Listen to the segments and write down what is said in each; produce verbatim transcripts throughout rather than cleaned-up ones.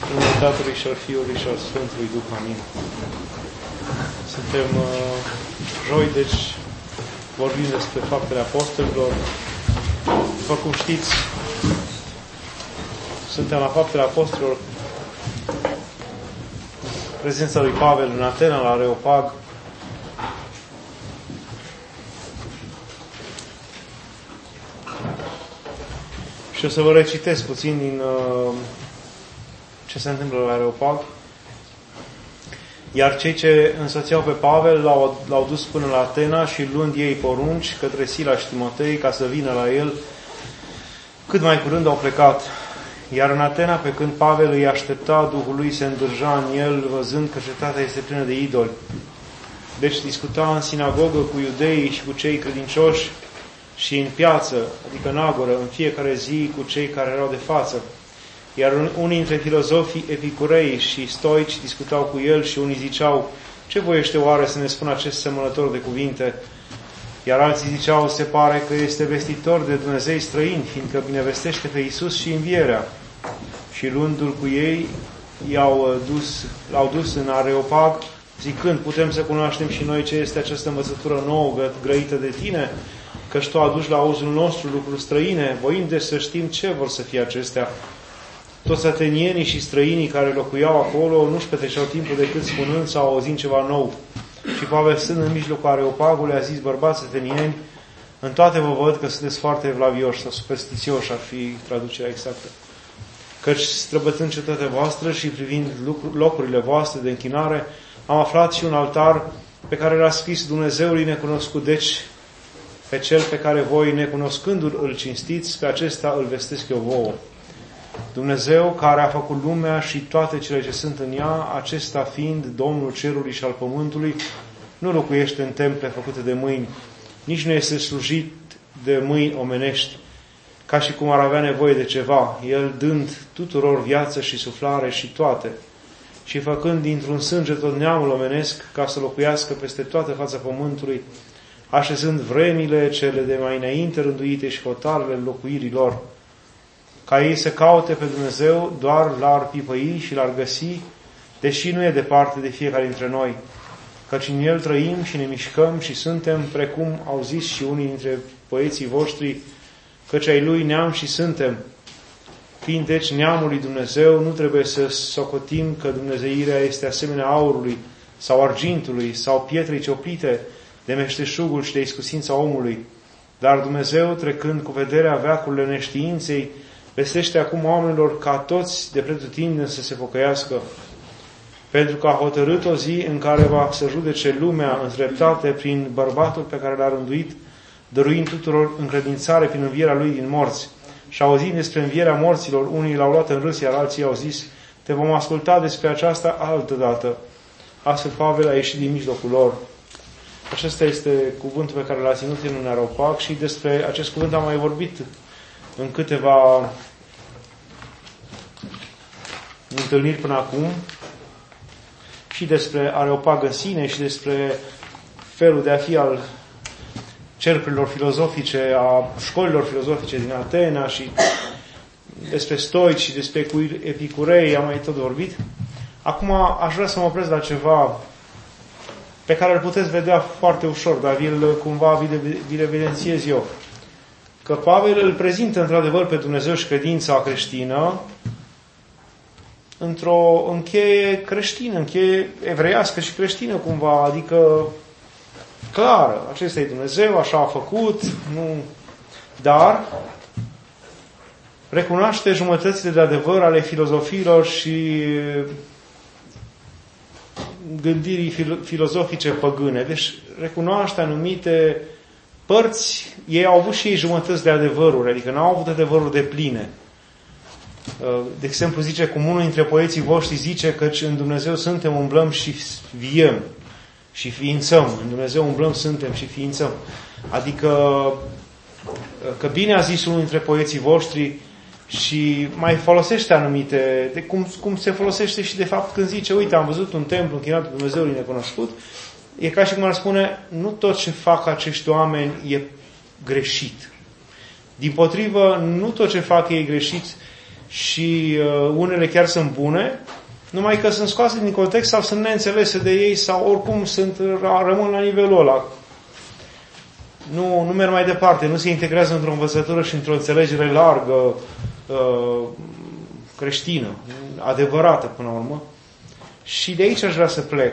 În numele Tatălui și al Fiului și al Sfântului Duh. Amin. Suntem uh, joi, deci vorbim despre faptele apostolilor. După cum știți, suntem la faptele apostolilor, prezența lui Pavel în Atena, la Areopag. Și o să vă recitesc puțin din uh, ce se întâmplă la Areopag. Iar cei ce însoțeau pe Pavel l-au, l-au dus până la Atena și luând ei porunci către Sila și Timotei ca să vină la el, cât mai curând au plecat. Iar în Atena, pe când Pavel îi aștepta, Duhul lui se îndrăja în el, văzând că cetatea este plină de idoli. Deci discuta în sinagogă cu iudeii și cu cei credincioși și în piață, adică în agoră, în fiecare zi cu cei care erau de față. Iar unii dintre filozofii epicurei și stoici discutau cu el și unii ziceau: ce voiește oare să ne spună acest semănător de cuvinte? Iar alții ziceau: se pare că este vestitor de Dumnezei străini, fiindcă binevestește pe Iisus și învierea. Și luându-l cu ei, i-au dus, l-au dus în Areopag, zicând: putem să cunoaștem și noi ce este această învățătură nouă grăită de tine? Căci tu aduci la auzul nostru lucruri străine, voind de să știm ce vor să fie acestea. Toți atenienii și străinii care locuiau acolo nu-și petreceau timpul decât spunând sau auzind ceva nou. Și Pavel, stând în mijlocul Areopagului, a zis: bărbați atenieni, în toate vă văd că sunteți foarte evlavioși sau superstițioși, ar fi traducerea exactă. Căci străbătând cetatea voastră și privind locurile voastre de închinare, am aflat și un altar pe care l-a scris Dumnezeului necunoscut. Deci, pe cel pe care voi, necunoscându-l, îl cinstiți, pe acesta îl vestesc eu vouă. Dumnezeu care a făcut lumea și toate cele ce sunt în ea, acesta fiind Domnul cerului și al pământului, nu locuiește în temple făcute de mâini, nici nu este slujit de mâini omenești, ca și cum ar avea nevoie de ceva, El dând tuturor viață și suflare și toate, și făcând dintr-un sânge tot neamul omenesc, ca să locuiască peste toată fața pământului, așezând vremile cele de mai înainte rânduite și hotarele locuirii lor, ca ei să caute pe Dumnezeu, doar l-ar pipăi și l-ar găsi, deși nu e departe de fiecare dintre noi, căci în El trăim și ne mișcăm și suntem, precum au zis și unii dintre poeții voștri, căci ai Lui neam și suntem. Fiind deci neamul lui Dumnezeu, nu trebuie să socotim că dumnezeirea este asemenea aurului sau argintului sau pietrei cioplite de meșteșugul și de iscusința omului. Dar Dumnezeu, trecând cu vederea veacurile neștiinței, vestește acum oamenilor ca toți de pretutindeni să se pocăiască, pentru că a hotărât o zi în care va să judece lumea în dreptate prin bărbatul pe care l-a rânduit, dăruind tuturor încredințare prin învierea lui din morți. Și auzind despre învierea morților, unii l-au luat în râs, iar alții au zis: te vom asculta despre aceasta altă dată. Astfel Pavel a ieșit din mijlocul lor. Acesta este cuvântul pe care l-a ținut în Areopag și despre acest cuvânt am mai vorbit în câteva întâlniri până acum, și despre Areopag în sine și despre felul de a fi al cercurilor filozofice, a școlilor filozofice din Atena și despre stoici și despre epicurei, am mai tot vorbit. Acum aș vrea să mă opresc la ceva pe care îl puteți vedea foarte ușor, dar vi-l cumva vi-l evidențiez eu. Că Pavel îl prezintă într-adevăr pe Dumnezeu și credința creștină într-o încheie creștină, încheie evreiască și creștină cumva, adică clară. Acesta e Dumnezeu, așa a făcut, nu... dar recunoaște jumătățile de adevăr ale filozofiilor și gândirii filozofice păgâne. Deci recunoaște anumite părți, ei au avut și ei jumătăți de adevăruri, adică n-au avut adevăruri de pline. De exemplu, zice, cum unul dintre poeții voștri zice că în Dumnezeu suntem, umblăm și viem și ființăm. În Dumnezeu umblăm, suntem și ființăm. Adică că bine a zis unul dintre poeții voștri și mai folosește anumite, de cum, cum se folosește și de fapt când zice: uite, am văzut un templu închinat pe Dumnezeului necunoscut. E ca și cum ar spune: nu tot ce fac acești oameni e greșit. Dimpotrivă, nu tot ce fac ei greșit, și uh, unele chiar sunt bune, numai că sunt scoase din context sau sunt neînțelese de ei sau oricum sunt, rămân la nivelul ăla. Nu, nu merg mai departe, nu se integrează într-o învățătură și într-o înțelegere largă, uh, creștină, adevărată până la urmă. Și de aici aș vrea să plec.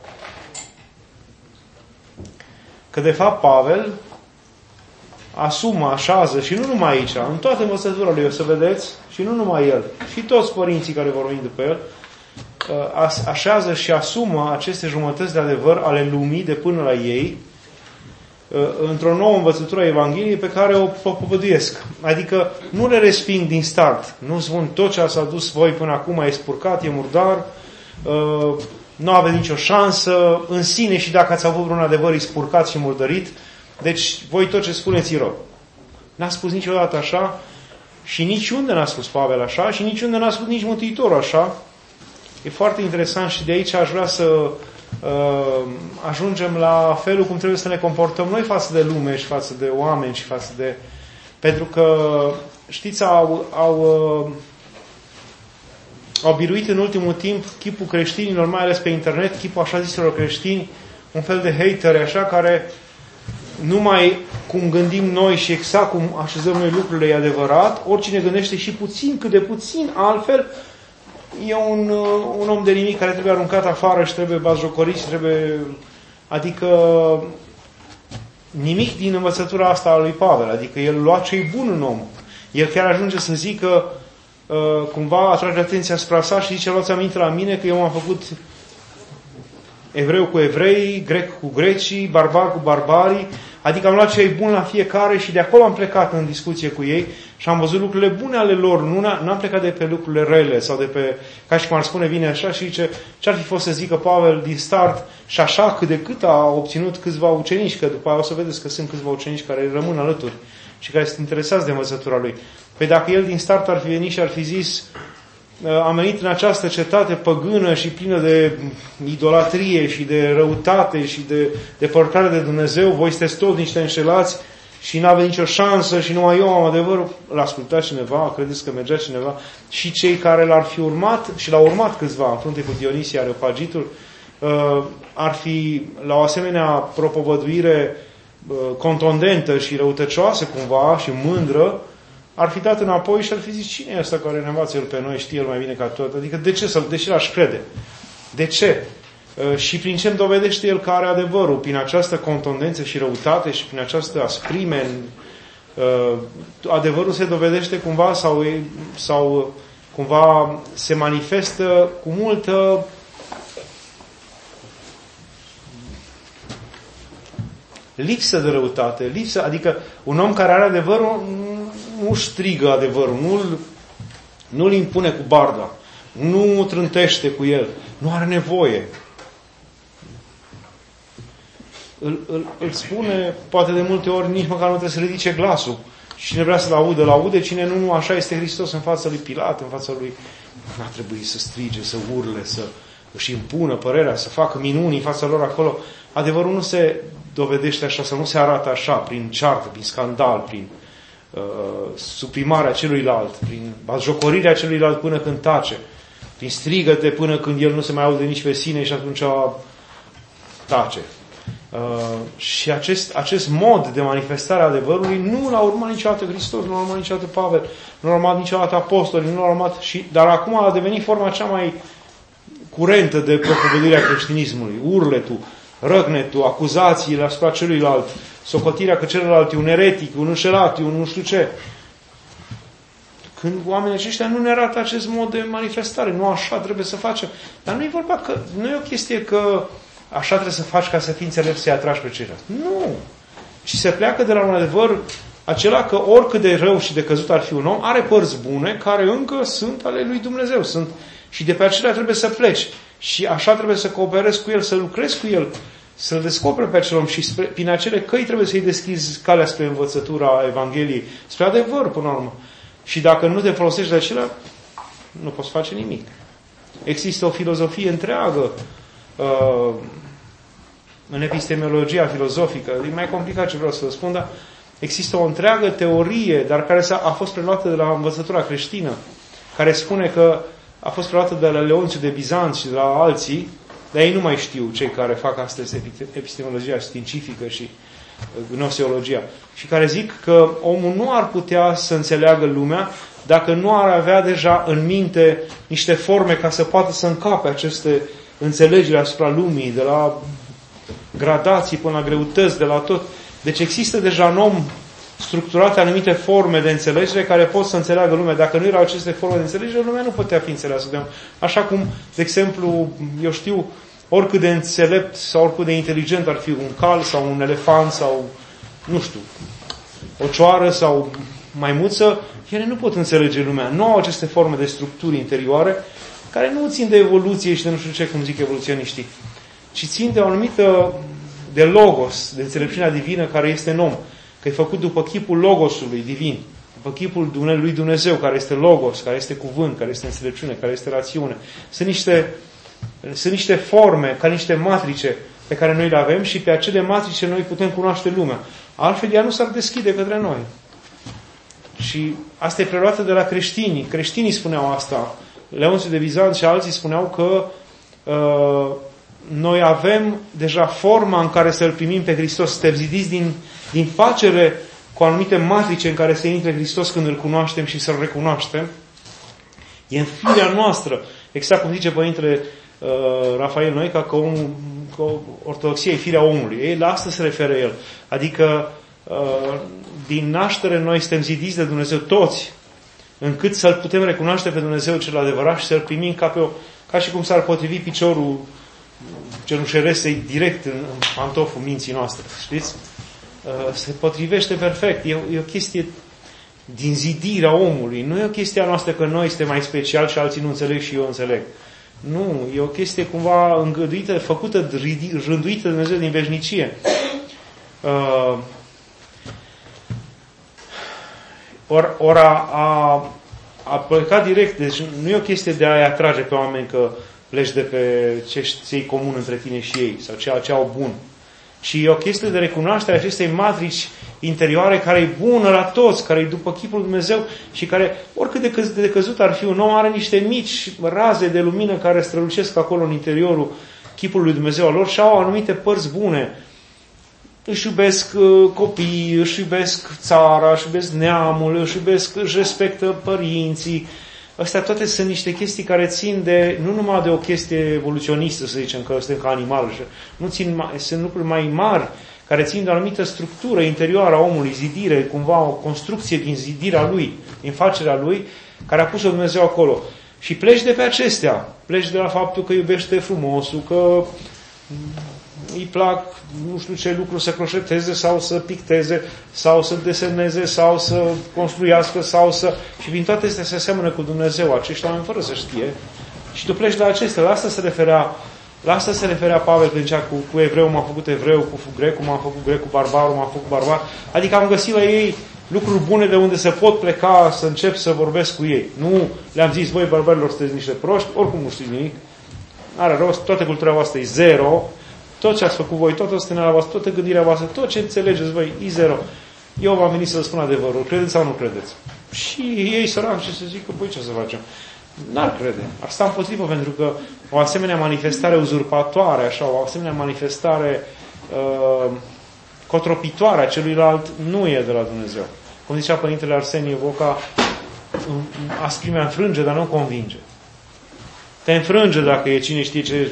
Că de fapt Pavel asumă, așează, și nu numai aici, în toată învățătura lui, o să vedeți, și nu numai el, și toți părinții care vor veni după el, așează și asumă aceste jumătăți de adevăr ale lumii de până la ei, într-o nouă învățătură a Evangheliei pe care o propovăduiesc. Adică nu le resping din start. Nu spun tot ce ați adus voi până acum e spurcat, e murdar, nu aveți nicio șansă în sine și dacă ați avut vreun adevăr e spurcat și murdărit, deci voi tot ce spuneți e rău. N-a spus niciodată așa și niciunde n-a spus Pavel așa și niciunde n-a spus nici Mântuitorul așa. E foarte interesant și de aici aș vrea să uh, ajungem la felul cum trebuie să ne comportăm noi față de lume și față de oameni și față de... Pentru că, știți, au, au, uh, au biruit în ultimul timp chipul creștinilor, mai ales pe internet, chipul așa ziselor creștini, un fel de hateri așa, care numai cum gândim noi și exact cum așezăm noi lucrurile e adevărat, oricine gândește și puțin, cât de puțin altfel, e un, un om de nimic care trebuie aruncat afară și trebuie batjocorit și trebuie... Adică nimic din învățătura asta a lui Pavel. Adică el lua ce-i bun în om. El chiar ajunge să zică, uh, cumva atrage atenția asupra sa și zice, luați aminte la mine că eu m-am făcut evreu cu evrei, grec cu grecii, barbar cu barbarii. Adică am luat ce-i bun la fiecare și de acolo am plecat în discuție cu ei și am văzut lucrurile bune ale lor. Nu n-am plecat de pe lucrurile rele sau de pe, ca și cum ar spune, vine așa și zice, ce-ar fi fost să zică Pavel din start și așa cât de cât a obținut câțiva ucenici, că după aia o să vedeți că sunt câțiva ucenici care rămân alături și care sunt interesați de învățătura lui. Păi dacă el din start ar fi venit și ar fi zis, am venit în această cetate păgână și plină de idolatrie și de răutate și de depărtare de Dumnezeu, voi sunteți toți niște înșelați și nu aveți nicio șansă și numai eu am adevărul, l-a ascultat cineva, credeți că mergea cineva? Și cei care l-ar fi urmat, și l-au urmat câțiva în frunte cu Dionisia Areopagitul, ar fi la o asemenea propovăduire contundentă și răutăcioasă cumva și mândră, ar fi dat înapoi și ar fi zis, cine e ăsta care ne învață el pe noi, știe el mai bine ca tot? Adică de ce, să, de ce l-aș crede? De ce? Uh, și prin ce îmi dovedește el că are adevărul? Prin această contundență și răutate și prin această asprime. Uh, adevărul se dovedește cumva sau, sau cumva se manifestă cu multă lipsă de răutate, lipsă, adică un om care are adevărul nu strigă adevărul, nu-l, nu-l impune cu barda, nu trântește cu el, nu are nevoie. Îl, îl, îl spune, poate de multe ori, nici măcar nu trebuie să ridice glasul. Și cine vrea să-l audă, l-aude, cine nu, nu, așa este Hristos în fața lui Pilat, în fața lui... N-a trebuit să strige, să urle, să își impună părerea, să facă minuni în fața lor acolo. Adevărul nu se dovedește așa, sau nu se arată așa, prin ceartă, prin scandal, prin uh, suprimarea celuilalt, prin batjocorirea celuilalt până când tace, prin strigăte până când el nu se mai aude nici pe sine și atunci tace. Uh, și acest, acest mod de manifestare a adevărului nu l-a urmat niciodată Hristos, nu l-a urmat niciodată Pavel, nu l-a urmat niciodată apostolii, nu l-a urmat și, dar acum a devenit forma cea mai curentă de propovăduire a creștinismului. Urletul, răgnetul, acuzațiile asupra celuilalt, socotirea că celălalt e un eretic, un înșelat, un nu știu ce. Când oamenii aceștia nu ne arată acest mod de manifestare, nu așa trebuie să facem. Dar nu e vorba că, nu e o chestie că așa trebuie să faci ca să fii înțelept să-i atragi pe ceilalți. Nu! Și se pleacă de la un adevăr acela că oricât de rău și de căzut ar fi un om, are părți bune care încă sunt ale lui Dumnezeu. Sunt, și de pe acelea trebuie să pleci. Și așa trebuie să cooperezi cu el, să lucrezi cu el, să-l descoperi pe acel om și spre, prin acele căi trebuie să-i deschizi calea spre învățătura Evangheliei, spre adevăr până la urmă. Și dacă nu te folosești de acelea, nu poți face nimic. Există o filozofie întreagă uh, în epistemologia filozofică, e mai complicat ce vreau să vă spun, dar există o întreagă teorie, dar care a fost preluată de la învățătura creștină, care spune că a fost preluată de la Leonțiu de Bizanț și de la alții, dar ei nu mai știu, cei care fac astăzi epistemologia științifică și gnoseologia, și care zic că omul nu ar putea să înțeleagă lumea dacă nu ar avea deja în minte niște forme ca să poată să încape aceste înțelegeri asupra lumii, de la gradații până la greutăți, de la tot. Deci există deja în om structurate anumite forme de înțelegere care pot să înțeleagă lumea. Dacă nu erau aceste forme de înțelegere, lumea nu putea fi înțeleasă. Așa cum, de exemplu, eu știu, oricât de înțelept sau oricât de inteligent ar fi un cal sau un elefant sau, nu știu, o cioară sau maimuță, ele nu pot înțelege lumea. Nu au aceste forme de structuri interioare care nu țin de evoluție și de nu știu ce, cum zic evoluționiștii, ci țin de o anumită, de logos, de înțelepciunea divină care este în om. Că e făcut după chipul logosului divin, după chipul lui Dumnezeu, care este logos, care este cuvânt, care este înțelepciune, care este rațiune. Sunt niște, sunt niște forme, ca niște matrice pe care noi le avem și pe acele matrice noi putem cunoaște lumea. Altfel ea nu s-ar deschide către noi. Și asta e preluată de la creștini. Creștinii spuneau asta. Leonțiu de Bizanț și alții spuneau că uh, noi avem deja forma în care să-L primim pe Hristos. Suntem zidiți din, din facere cu anumite matrice în care să intre Hristos când Îl cunoaștem și să-L recunoaștem. E în firea noastră. Exact cum zice Părintele uh, Rafael Noica, că, omul, că ortodoxia e firea omului. Ei, la asta se referă el. Adică uh, din naștere noi suntem zidiți de Dumnezeu toți, încât să-L putem recunoaște pe Dumnezeu cel adevărat și să-L primim ca, pe o, ca și cum s-ar potrivi piciorul cenușeresei direct în, în pantoful minții noastre. Știți? Se potrivește perfect. E, e o chestie din zidirea omului. Nu e o chestie a noastră că noi suntem mai special și alții nu înțeleg și eu înțeleg. Nu. E o chestie cumva îngăduită, făcută, rânduită de Dumnezeu din veșnicie. Uh, Ori or a, a, a plecat direct, deci nu e o chestie de a-i atrage pe oameni că pleci de pe ce ți comun între tine și ei, sau ceea ce au bun. ci e o chestie de recunoaștere a acestei matrici interioare care e bună la toți, care e după chipul Lui Dumnezeu și care, oricât de, căz, de căzut ar fi un om, are niște mici raze de lumină care strălucesc acolo în interiorul chipului Lui Dumnezeu al lor și au anumite părți bune. Își iubesc uh, copiii, își iubesc țara, își iubesc neamul, își iubesc, își respectă părinții. Astea toate sunt niște chestii care țin de, nu numai de o chestie evoluționistă, să zicem, că suntem ca animal, nu țin, sunt lucruri mai mari, care țin de o anumită structură interioară a omului, zidire, cumva o construcție din zidirea lui, din facerea lui, care a pus-o Dumnezeu acolo. Și pleci de pe acestea, pleci de la faptul că iubește frumosul, că îi plac nu știu ce lucru să croșeteze sau să picteze sau să deseneze sau să construiască sau să... Și din toate astea se aseamănă cu Dumnezeu, acești oameni fără să știe. Și tu pleci de la acestea. La asta se referea, la asta se referea Pavel când zicea cu, cu evreu m-a făcut evreu, cu grecul m-a făcut grec, cu barbarul m-a făcut barbar. Adică am găsit la ei lucruri bune de unde se pot pleca să încep să vorbesc cu ei. Nu le-am zis, voi barbarilor sunteți niște proști, oricum nu știți nimic. N-are rost, toată cultura voastră e zero. Tot ce ați făcut voi, toată osteneala voastră, toată gândirea voastră, tot ce înțelegeți voi, e zero. Eu v-am venit să vă spun adevărul. Credeți sau nu credeți? Și ei sărac și să zică, păi ce să facem? N-ar crede. Ar sta împotrivă, pentru că o asemenea manifestare uzurpatoare, așa, o asemenea manifestare uh, cotropitoare a celuilalt nu e de la Dumnezeu. Cum zicea Părintele Arsenie Voca, asprimea înfrânge, dar nu convinge. Te înfrânge dacă e cine știe ce...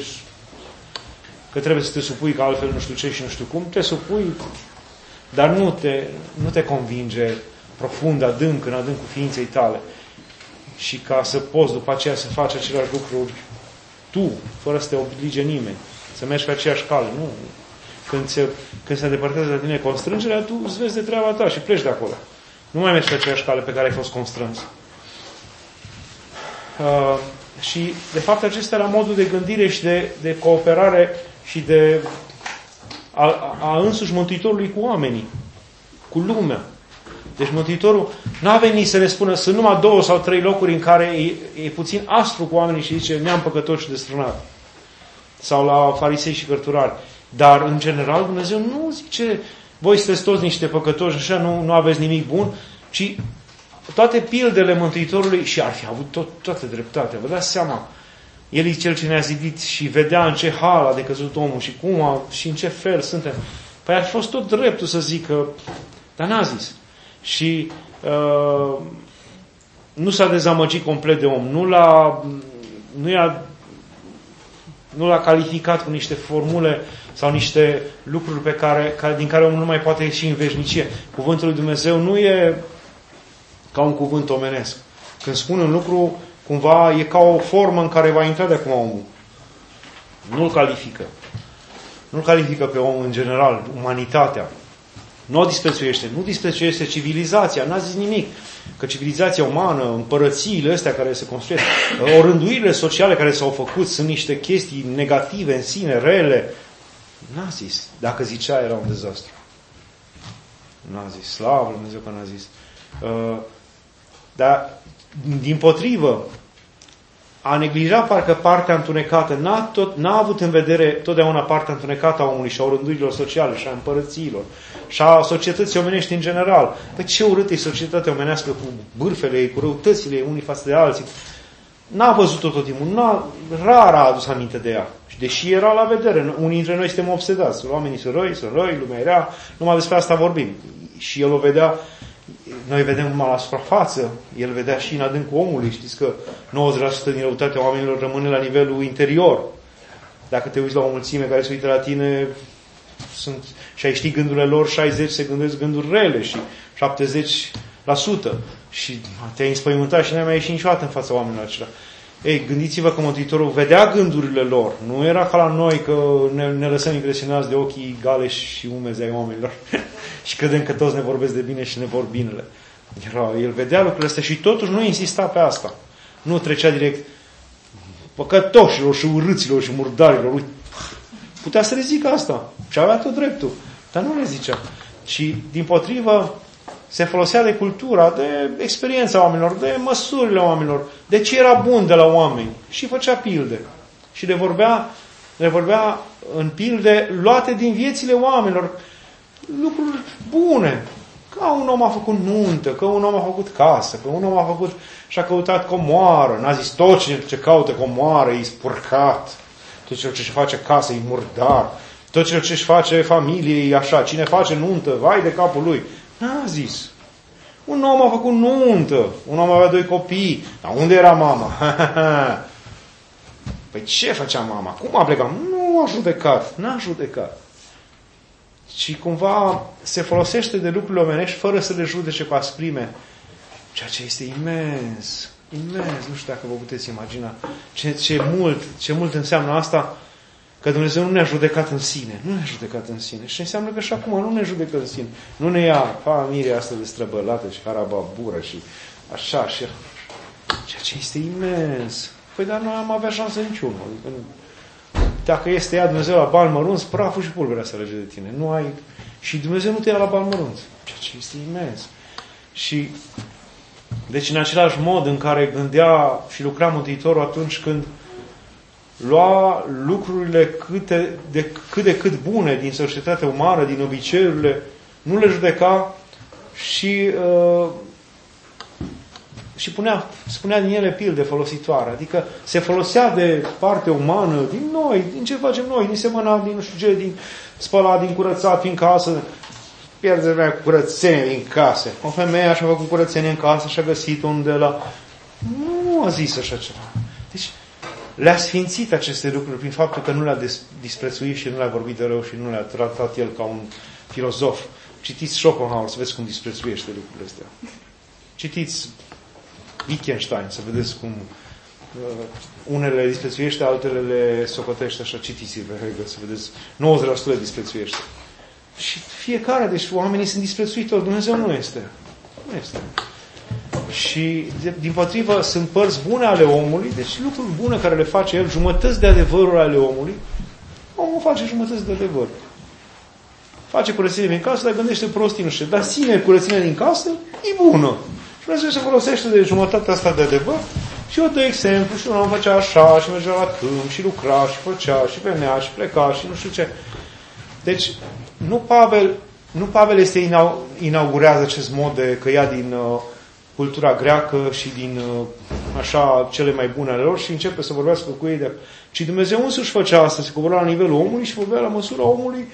că trebuie să te supui, că altfel nu știu ce și nu știu cum, te supui, dar nu te, nu te convinge profund, adânc, în adâncul ființei tale. Și ca să poți după aceea să faci aceleași lucruri tu, fără să te oblige nimeni, să mergi pe aceeași cale. Nu. Când se, când se îndepărtează de tine constrângerea, tu îți vezi de treaba ta și pleci de acolo. Nu mai mergi pe aceeași cale pe care ai fost constrâns. Uh, și, de fapt, acesta era modul de gândire și de, de cooperare și de a, a însuși Mântuitorului cu oamenii, cu lumea. Deci Mântuitorul n-a venit să ne spună, sunt numai două sau trei locuri în care e, e puțin aspru cu oamenii și zice, neam păcătos și destrânat. Sau la farisei și cărturari. Dar, în general, Dumnezeu nu zice, voi sunteți toți niște păcătoși, așa nu, nu aveți nimic bun, ci toate pildele Mântuitorului, și ar fi avut tot, toată dreptatea, vă dați seama, El e Cel ce ne-a zidit și vedea în ce hal a decăzut omul și cum a, și în ce fel suntem. Păi ar fi fost tot dreptul să zică, dar n-a zis. Și uh, nu s-a dezamăgit complet de om, nu l-a, nu i-a, nu l-a calificat cu niște formule sau niște lucruri pe care, care, din care omul nu mai poate ieși în veșnicie. Cuvântul lui Dumnezeu nu e ca un cuvânt omenesc. Când spune un lucru, cumva e ca o formă în care va intra de acum omul. Nu-l califică. Nu-l califică pe om în general, umanitatea. Nu o disprețuiește. Nu disprețuiește civilizația. N-a zis nimic. Că civilizația umană, împărățiile astea care se construiesc, orânduirile sociale care s-au făcut sunt niște chestii negative în sine, rele. N-a zis. Dacă zicea, era un dezastru. N-a zis. Slavă Lui Dumnezeu că n-a zis. Uh, dar, dimpotrivă, a neglijat parcă partea întunecată, n-a, tot, n-a avut în vedere totdeauna partea întunecată a omului și a orânduirilor sociale și a împărățiilor și a societății omenești în general. Păi ce urât e societatea omenească cu bârfele ei, cu răutățile ei unii față de alții. N-a văzut-o tot timpul, n-a, rar a adus aminte de ea. Și deși era la vedere, unii dintre noi suntem obsedați. Oamenii sunt răi, sunt răi, lumea e rea, numai despre asta vorbim. Și el o vedea. Noi vedem numai la suprafață, el vedea și în adâncul omului. Știți că nouăzeci la sută din răutatea oamenilor rămâne la nivelul interior. Dacă te uiți la o mulțime care se uită la tine sunt, și ai ști gândurile lor, șaizeci se gândesc gânduri rele și șaptezeci la sută. Și te-ai înspăimântat și n-ai mai ieșit niciodată în fața oamenilor acelea. Ei, gândiți-vă că Mântuitorul vedea gândurile lor. Nu era ca la noi că ne, ne lăsăm impresionați de ochii galeși și umezi ai oamenilor. Și credem că toți ne vorbesc de bine și ne vor binele. Era, el vedea lucrurile astea și totuși nu insista pe asta. Nu trecea direct păcătoșilor și urâților și murdarilor. Uite, putea să le zică asta. Și avea tot dreptul. Dar nu le zicea. Și, dimpotrivă, se folosea de cultura, de experiența oamenilor, de măsurile oamenilor, de ce era bun de la oameni. Și făcea pilde. Și le vorbea, le vorbea în pilde luate din viețile oamenilor. Lucruri bune. Că un om a făcut nuntă, că un om a făcut casă, că un om a făcut și-a căutat comoară. N-a zis tot cine ce caută comoară e spurcat. Tot ce își face casă e murdar. Tot ce își face familie e așa. Cine face nuntă, vai de capul lui. N-a zis. Un om a făcut nuntă. Un om avea doi copii. Dar unde era mama? Păi ce făcea mama? Cum a plecat? Nu a judecat. N-a judecat. Și cumva se folosește de lucrurile omenești fără să le judece cu asprime. Ceea ce este imens. Imens. Nu știu dacă vă puteți imagina ce, ce, mult, ce mult înseamnă asta. Că Dumnezeu nu ne-a judecat în sine. Nu ne-a judecat în sine. Și înseamnă că și acum nu ne judecă în sine. Nu ne ia familia asta de străbălată și harababură și așa și... Ceea ce este imens. Păi dar noi am avea șansă niciunul. Adică, dacă este ea Dumnezeu la bani mărunți, praful și pulberea se alege de tine. Nu ai... Și Dumnezeu nu te ia la bani mărunți. Ceea ce este imens. Și deci în același mod în care gândea și lucra Mântuitorul atunci când lua lucrurile câte, de, cât de cât bune din societatea umană, din obiceiurile, nu le judeca și, uh, și punea, spunea din ele pilde folositoare. Adică se folosea de partea umană, din noi, din ce facem noi, din semăna, din nu știu ce, din spălat, din curățat, din casă, pierderea cu curățenie din casă. O femeie așa a făcut curățenie în casă și a găsit unde la... Nu a zis așa ceva. Deci, le-a sfințit aceste lucruri prin faptul că nu le-a disprețuit și nu le-a vorbit de rău și nu le-a tratat el ca un filozof. Citiți Schopenhauer să vedeți cum disprețuiește lucrurile astea. Citiți Wittgenstein să vedeți cum uh, unele le disprețuiește, altele le socotește așa. Citiți-vă să vedeți nouăzeci la sută le disprețuiește. Și fiecare, deci oamenii sunt disprețuitori. Dumnezeu nu este. Nu este. Și, din potrivă, sunt părți bune ale omului, deci lucruri bune care le face el, jumătăți de adevăruri ale omului, omul face jumătăți de adevăr. Face curățenie din casă, dar gândește prostii, nu știu. Dar sine curățenia din casă e bună. Și Dumnezeu se folosește de jumătatea asta de adevăr și eu dă exemplu și un om făcea așa și mergea la câmp și lucra și făcea și venea și pleca și nu știu ce. Deci, nu Pavel, nu Pavel este inaugurează acest mod de că ia din... cultura greacă și din așa cele mai bune ale lor și începe să vorbească cu ei de... Ci Dumnezeu însuși făcea asta, se cobora la nivelul omului și vorbea la măsura omului.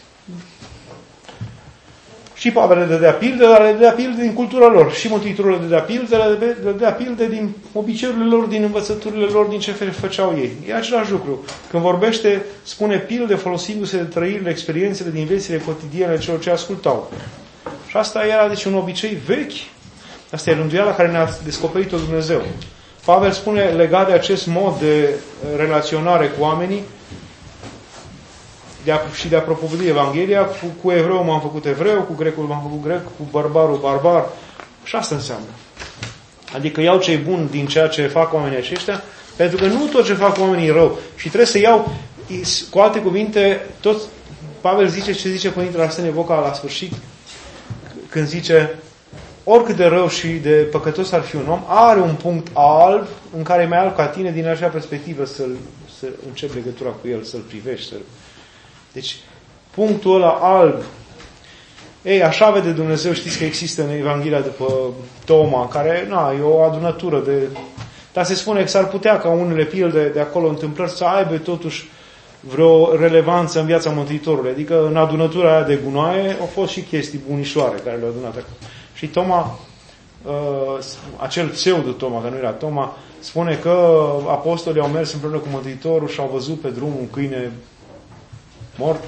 Și Pavel le dădea pilde, dar le dădea pilde din cultura lor. Și Mântuitorul le dădea pilde, le dădea pilde din obiceiurile lor, din învățăturile lor, din ce făceau ei. E același lucru. Când vorbește, spune pilde folosindu-se de trăirile, experiențele din viețile cotidiene celor ce ascultau. Și asta era deci un obicei vechi. Asta e rânduiala care ne-a descoperit-o Dumnezeu. Pavel spune legat de acest mod de relaționare cu oamenii de a, și de a propovădui Evanghelia, cu, cu evreu m-am făcut evreu, cu grecul m-am făcut grec, cu barbarul barbar. Și asta înseamnă. Adică iau ce-i bun din ceea ce fac oamenii aceștia, pentru că nu tot ce fac oamenii e rău. Și trebuie să iau, cu alte cuvinte, tot Pavel zice ce zice Părintele Arsenie Voca la sfârșit, când zice oricât de rău și de păcătos ar fi un om, are un punct alb în care e mai alb ca tine, din acea perspectivă să-l, să începi legătura cu el, să-l privești. Să-l... Deci, punctul ăla alb, ei, așa vede Dumnezeu, știți că există în Evanghelia după Toma, care, na, e o adunătură de... Dar se spune că s-ar putea ca unele pilde de acolo întâmplări să aibă totuși vreo relevanță în viața Mântuitorului. Adică în adunătura aia de gunoaie au fost și chestii bunișoare care le-au adunat acolo. Și Toma, acel pseudo Toma, că nu era Toma, spune că apostolii au mers împreună cu Mântuitorul și au văzut pe drum un câine mort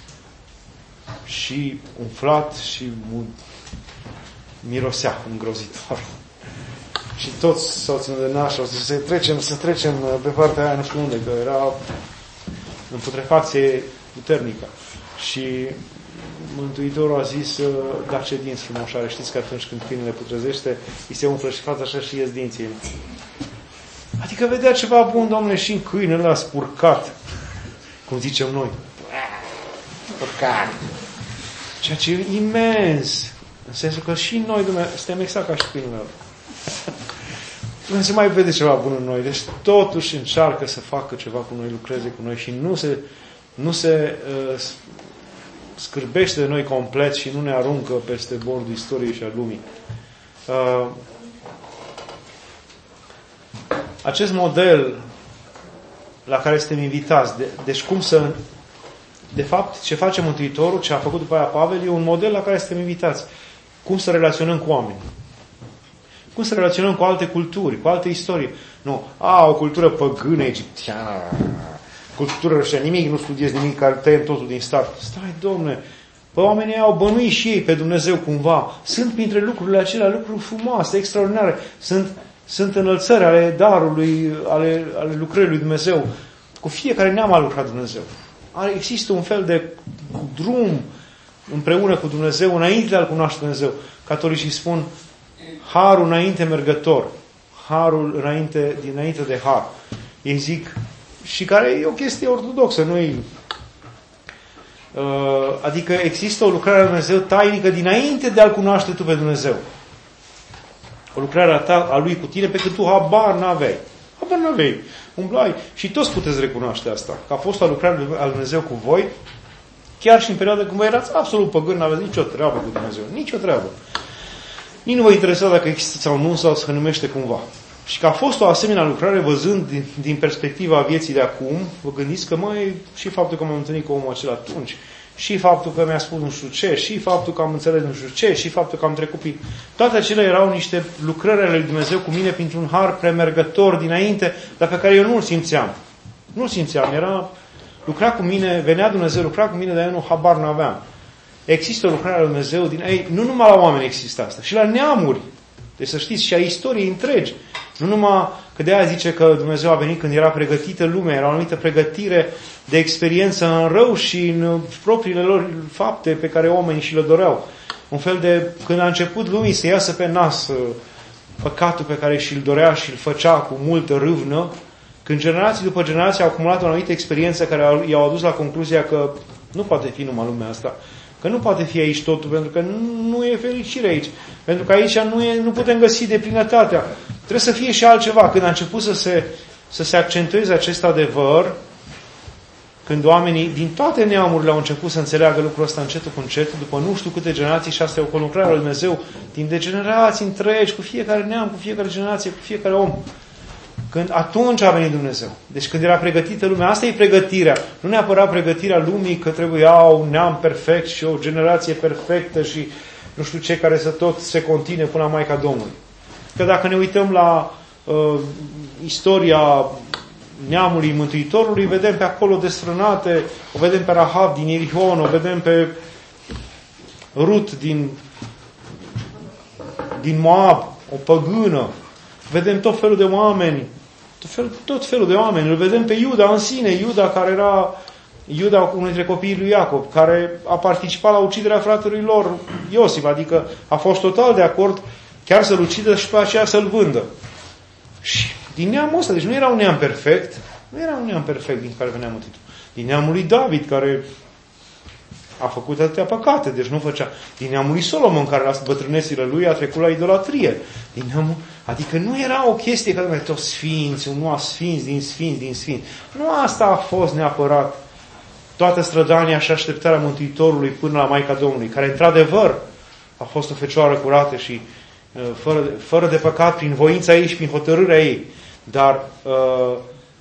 și umflat și mirosea îngrozitor. Și toți s-au ținut de naș, au zis să trecem, să trecem pe partea aia nu știu unde, că era în putrefacție puternică. Și Mântuitorul a zis, dar ce dinți frumoși are. Știți că atunci când câinele putrezește, îi se umflă și fața așa și ies dinții. Adică vedea ceva bun, Doamne, și în câinele ăla spurcat. Cum zicem noi. Spurcat. Ceea ce e imens. În sensul că și noi, Dumnezeu, suntem exact ca și câinele ăla. Nu se mai vede ceva bun în noi. Deci totuși încearcă să facă ceva cu noi, lucreze cu noi și nu se, nu se uh, scârbește de noi complet și nu ne aruncă peste bordul istoriei și al lumii. Uh, acest model la care suntem invitați, de, deci cum să... De fapt, ce face Mântuitorul, ce a făcut după aia Pavel, e un model la care suntem invitați. Cum să relaționăm cu oameni. Cum să relaționăm cu alte culturi, cu alte istorii. Nu, a, o cultură păgână, egipteană, cultură ăștia, nimic, nu studiezi nimic, care tăiem totul din start. Stai, Dom'le, pe oamenii au bănuit și ei pe Dumnezeu cumva. Sunt printre lucrurile acelea, lucruri frumoase, extraordinare. Sunt, sunt înălțări ale darului, ale, ale lucrării lui Dumnezeu. Cu fiecare neam a lucrat Dumnezeu. Are, există un fel de drum împreună cu Dumnezeu, înainte de a-L cunoaște Dumnezeu. Catolicii spun harul înainte mergător. Harul înainte, dinainte de har. Ei zic, și care e o chestie ortodoxă, nu-i... Uh, adică există o lucrare a Dumnezeu tainică dinainte de a-L cunoaște tu pe Dumnezeu. O lucrare a, ta, a Lui cu tine pe cât tu habar n-aveai. Habar n-aveai. Umblai. Și toți puteți recunoaște asta. Că a fost o lucrare a Lui Dumnezeu cu voi, chiar și în perioada când voi erați absolut păgâni, n-aveți nicio treabă cu Dumnezeu. Nicio treabă. Nici nu vă interesa dacă există sau nu, sau se numește cumva. Și că a fost o asemenea lucrare, văzând din, din perspectiva vieții de acum, vă gândiți că, măi, și faptul că m-am întâlnit cu omul acela atunci, și faptul că mi-a spus nu știu ce, și faptul că am înțeles nu știu ce, și faptul că am trecut prin... Toate acelea erau niște lucrări ale lui Dumnezeu cu mine printr-un har premergător dinainte, dar pe care eu nu-l simțeam. Nu-l simțeam, era... Lucra cu mine, venea Dumnezeu, lucra cu mine, dar eu nu habar n-aveam. Există o lucrare a lui Dumnezeu din... Ei, nu numai la oameni există asta, și la neamuri. Deci să știți, și a istoriei întregi. Nu numai că de aia zice că Dumnezeu a venit când era pregătită lumea, era o anumită pregătire de experiență în rău și în propriile lor fapte pe care oamenii și le doreau. Un fel de, când a început lumii să iasă pe nas păcatul pe care și-l dorea și-l făcea cu multă râvnă, când generații după generații au acumulat o anumită experiență care i-au adus la concluzia că nu poate fi numai lumea asta. Că nu poate fi aici totul, pentru că nu e fericire aici. Pentru că aici nu, e, nu putem găsi deplinătatea. Trebuie să fie și altceva. Când a început să se, să se accentueze acest adevăr, când oamenii din toate neamurile au început să înțeleagă lucrul ăsta încetul cu încetul, după nu știu câte generații, și asta e o lucrare a lui Dumnezeu, timp de generații întregi, cu fiecare neam, cu fiecare generație, cu fiecare om. Când atunci a venit Dumnezeu. Deci când era pregătită lumea, asta e pregătirea. Nu neapărat pregătirea lumii că trebuia un neam perfect și o generație perfectă și nu știu ce, care să tot se continue până la Maica Domnului. Că dacă ne uităm la uh, istoria neamului Mântuitorului, vedem pe acolo desfrânate, o vedem pe Rahab din Ierihon, o vedem pe Rut din, din Moab, o păgână, vedem tot felul de oameni, tot, fel, tot felul de oameni, îl vedem pe Iuda în sine, Iuda care era Iuda, unul dintre copiii lui Iacob, care a participat la uciderea fratelui lor, Iosif, adică a fost total de acord chiar să-l ucidă și pe aceea să-l vândă. Și din neamul ăsta, deci nu era un neam perfect, nu era un neam perfect din care venea Mântuitorul. Din neamul lui David, care a făcut atâtea păcate, deci nu făcea. Din neamul lui Solomon, care la bătrânețile lui a trecut la idolatrie. Din neamul, adică nu era o chestie că toți sfinți, nu a sfinți, din sfinți, din sfinți. Nu asta a fost neapărat toată strădania și așteptarea Mântuitorului până la Maica Domnului, care într-adevăr a fost o fecioară curată și fără, fără de păcat prin voința ei și prin hotărârea ei. Dar uh,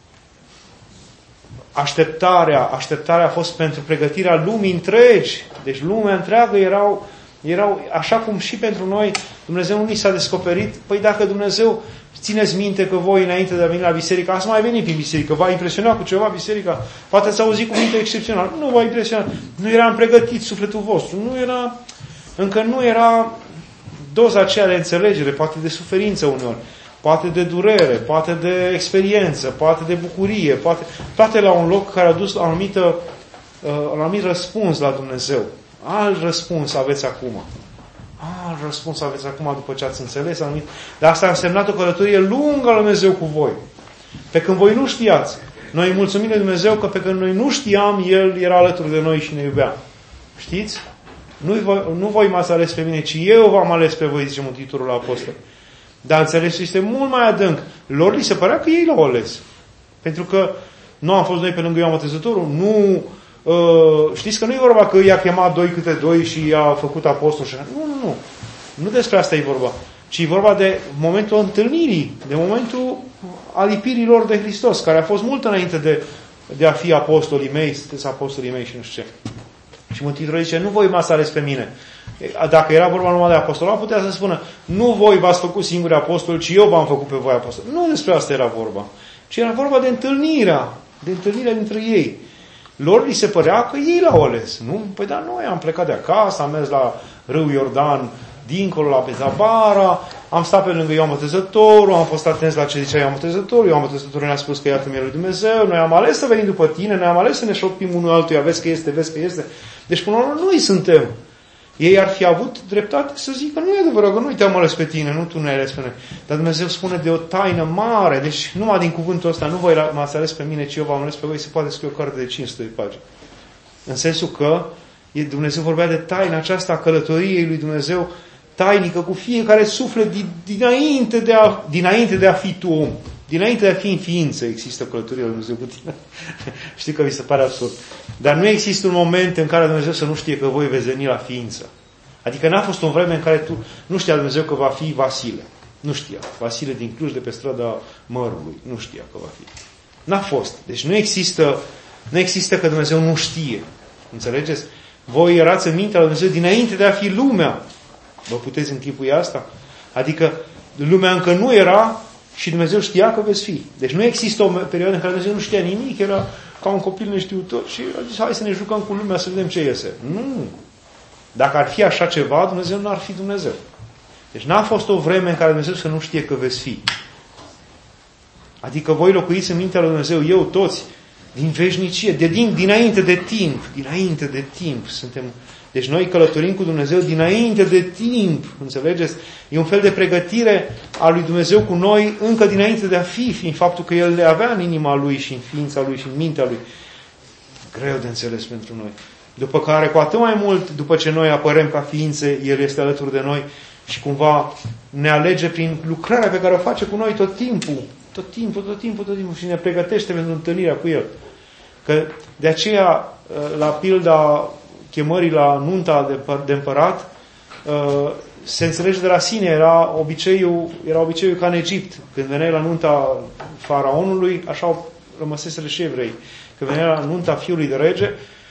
așteptarea, așteptarea a fost pentru pregătirea lumii întregi. Deci lumea întreagă erau, erau așa cum și pentru noi Dumnezeu nu ni s-a descoperit. Păi dacă Dumnezeu, țineți minte că voi înainte de a veni la biserică, ați mai venit prin biserică, v-a impresionat cu ceva biserica, poate ați auzit cuvinte excepționale, nu v-a impresionat, nu era pregătit sufletul vostru, nu era, încă nu era doza aceea de înțelegere, poate de suferință uneori, poate de durere, poate de experiență, poate de bucurie, poate, toate la un loc care a dus la un anumit, uh, un anumit răspuns la Dumnezeu. Alt răspuns aveți acum. Alt răspuns aveți acum după ce ați înțeles anumit. Dar asta a însemnat o călătorie lungă la Dumnezeu cu voi. Pe când voi nu știați. Noi îi mulțumim de Dumnezeu că pe când noi nu știam, El era alături de noi și ne iubea. Știți? Nu voi, nu voi m-ați ales pe mine, ci eu v-am ales pe voi, zice Mântuitorul la Apostol. Dar înțelesul este mult mai adânc. Lor li se părea că ei l-au ales. Pentru că nu am fost noi pe lângă Ioan Botezătorul. Nu, uh, știți că nu e vorba că i-a chemat doi câte doi și i-a făcut apostol. Și... Nu, nu, nu. Nu despre asta e vorba. Ci e vorba de momentul întâlnirii, de momentul alipirii lor de Hristos, care a fost mult înainte de, de a fi apostolii mei, sunteți apostolii mei și nu știu ce. Și Mântuitorul zice, nu voi m-ați ales pe mine. Dacă era vorba numai de apostolat, putea să spună, nu voi v-ați făcut singuri apostoli, ci eu v-am făcut pe voi apostoli. Nu despre asta era vorba. Ci era vorba de întâlnirea, de întâlnirea dintre ei. Lor li se părea că ei l-au ales. Nu? Păi da, noi am plecat de acasă, am mers la râul Iordan, dincolo la Bezabara, am stat pe lângă Ioan Botezătorul, am fost atenți la ce zicea Ioan Botezătorul, Ioan Botezătorul ne-a spus că iată mielul lui Dumnezeu, noi am ales să venim după tine, noi am ales să ne șoptim unul altuia, vezi că este, vezi că este. Deci până la urmă noi suntem. Ei ar fi avut dreptate să zică, nu e adevărat, că nu te-am ales pe tine, nu tu ne-ai ales pe noi. Dar Dumnezeu spune de o taină mare, deci numai din cuvântul ăsta, nu voi m-ați ales pe mine, ci eu v-am ales pe voi, se poate scrie o carte de cinci sute de pagini. În sensul că Dumnezeu vorbea de taina aceasta a călătoriei lui Dumnezeu, tainică cu fiecare suflet dinainte de a, dinainte de a fi tu om. Dinainte de a fi în ființă există călătoria lui Dumnezeu cu tine. Știi că vi se pare absurd. Dar nu există un moment în care Dumnezeu să nu știe că voi veți veni la ființă. Adică n-a fost un vreme în care tu nu știa Dumnezeu că va fi Vasile. Nu știa. Vasile din Cluj de pe strada Mărului. Nu știa că va fi. N-a fost. Deci nu există, nu există că Dumnezeu nu știe. Înțelegeți? Voi erați în mintea lui Dumnezeu dinainte de a fi lumea. Vă puteți închipui asta? Adică lumea încă nu era și Dumnezeu știa că veți fi. Deci nu există o perioadă în care Dumnezeu nu știa nimic, era ca un copil neștiutor și a zis, hai să ne jucăm cu lumea să vedem ce iese. Nu. Dacă ar fi așa ceva, Dumnezeu nu ar fi Dumnezeu. Deci n-a fost o vreme în care Dumnezeu să nu știe că veți fi. Adică voi locuiți în mintea lui Dumnezeu, eu toți, din veșnicie, de din, dinainte de timp, dinainte de timp suntem. Deci noi călătorim cu Dumnezeu dinainte de timp, înțelegeți? E un fel de pregătire a lui Dumnezeu cu noi încă dinainte de a fi, fiind faptul că El le avea în inima Lui și în ființa Lui și în mintea Lui. Greu de înțeles pentru noi. După care, cu atât mai mult, după ce noi apărăm ca ființe, El este alături de noi și cumva ne alege prin lucrarea pe care o face cu noi tot timpul, tot timpul, tot timpul, tot timpul și ne pregătește pentru întâlnirea cu El. Că de aceea, la pilda chemării la nunta de împărat, se înțelege de la sine, era obiceiul, era obiceiul ca în Egipt. Când veneai la nunta faraonului, așa rămăseseră și evrei. Când veneai la nunta fiului de rege,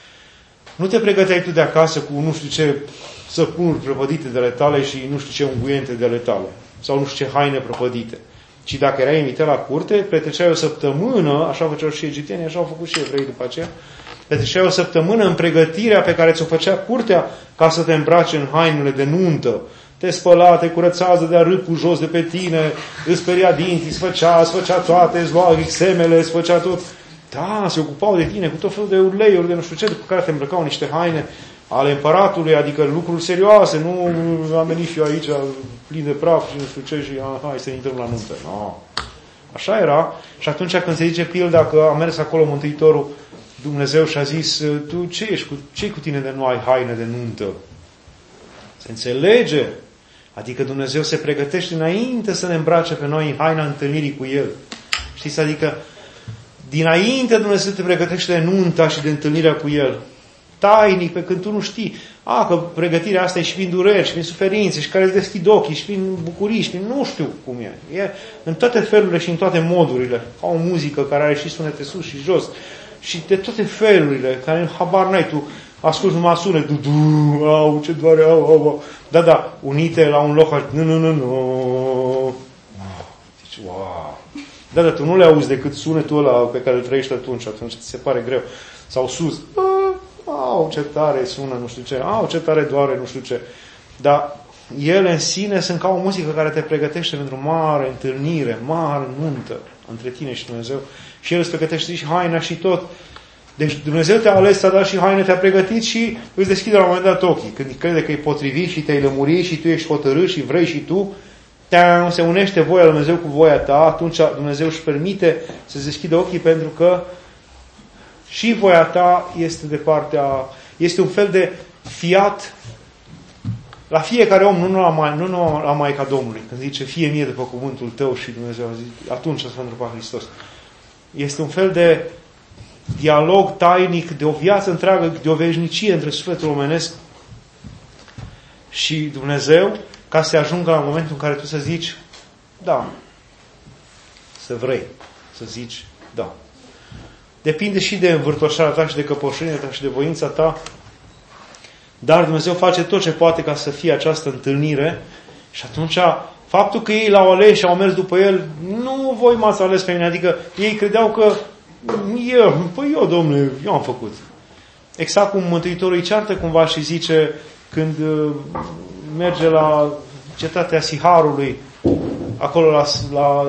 nu te pregăteai tu de acasă cu nu știu ce săpunuri prăpădite de ale tale și nu știu ce unguiente de ale tale. Sau nu știu ce haine prăpădite. Ci dacă erai invitat la curte, petreceai o săptămână, așa făceau și egiptenii, așa au făcut și evrei după aceea, petreceai o săptămână în pregătirea pe care ți-o făcea curtea ca să te îmbrace în hainele de nuntă. Te spăla, te curățează de râpul jos de pe tine, îți speria dinții, îți făcea, îți făcea toate, îți lua semele, îți făcea tot. Da, se ocupau de tine cu tot felul de uleiuri, de nu știu ce, după care te îmbrăcau niște haine ale împăratului, adică lucruri serioase, nu am venit și eu aici plin de praf și nu știu ce și ah, hai să intrăm la nuntă. No. Așa era. Și atunci când se zice pilda că a mers acolo Mântuitorul Dumnezeu și a zis, tu ce ești cu, ce cu tine de nu ai haine de nuntă? Se înțelege. Adică Dumnezeu se pregătește înainte să ne îmbrace pe noi în haina întâlnirii cu El. Știți? Adică dinainte Dumnezeu te pregătește de nunta și de întâlnirea cu El. Tainic, pe când tu nu știi. A, că pregătirea asta e și prin dureri, și prin suferințe, și care îți deschid ochii, și prin bucurii, și prin nu știu cum e. E în toate felurile și în toate modurile. Ca o muzică care are și sunete sus și jos. Și de toate felurile, care în habar n-ai tu, asculți numai sunet, du, du, au, ce doare, au, au, au. Da, da, unite la un loc, nu, nu, nu, nu. Zici, wow. Da, da, tu nu le auzi decât sunetul ăla pe care îl trăiești atunci, atunci ți se pare greu. Sau sus, au, ce tare sună, nu știu ce, au, ce tare doare, nu știu ce. Dar ele în sine sunt ca o muzică care te pregătește pentru mare întâlnire, mare nuntă între tine și Dumnezeu. Și El îți pregătește și haina și tot. Deci Dumnezeu te-a ales, ți-a dat și haine, te-a pregătit și îți deschide la un moment dat ochii. Când crede că e potrivit și te-ai lămurit și tu ești hotărât și vrei și tu, se unește voia lui Dumnezeu cu voia ta, atunci Dumnezeu își permite să-ți deschidă ochii pentru că și voia ta este de partea, este un fel de fiat la fiecare om, nu la, mai, nu la Maica Domnului. Când zice, fie mie după cuvântul tău și Dumnezeu a zis, atunci să întrupa Hristos. Este un fel de dialog tainic, de o viață întreagă, de o veșnicie între sufletul omenesc și Dumnezeu, ca să ajungă la momentul în care tu să zici, da, să vrei, să zici, da. Depinde și de învârtoșarea ta și de căpoșenia ta și de voința ta, dar Dumnezeu face tot ce poate ca să fie această întâlnire și atunci faptul că ei l-au ales și au mers după El, nu voi m-ați ales pe mine, adică ei credeau că eu, păi eu, Domnule, eu am făcut. Exact cum Mântuitorul îi ceartă cumva și zice când merge la cetatea Siharului, acolo la, la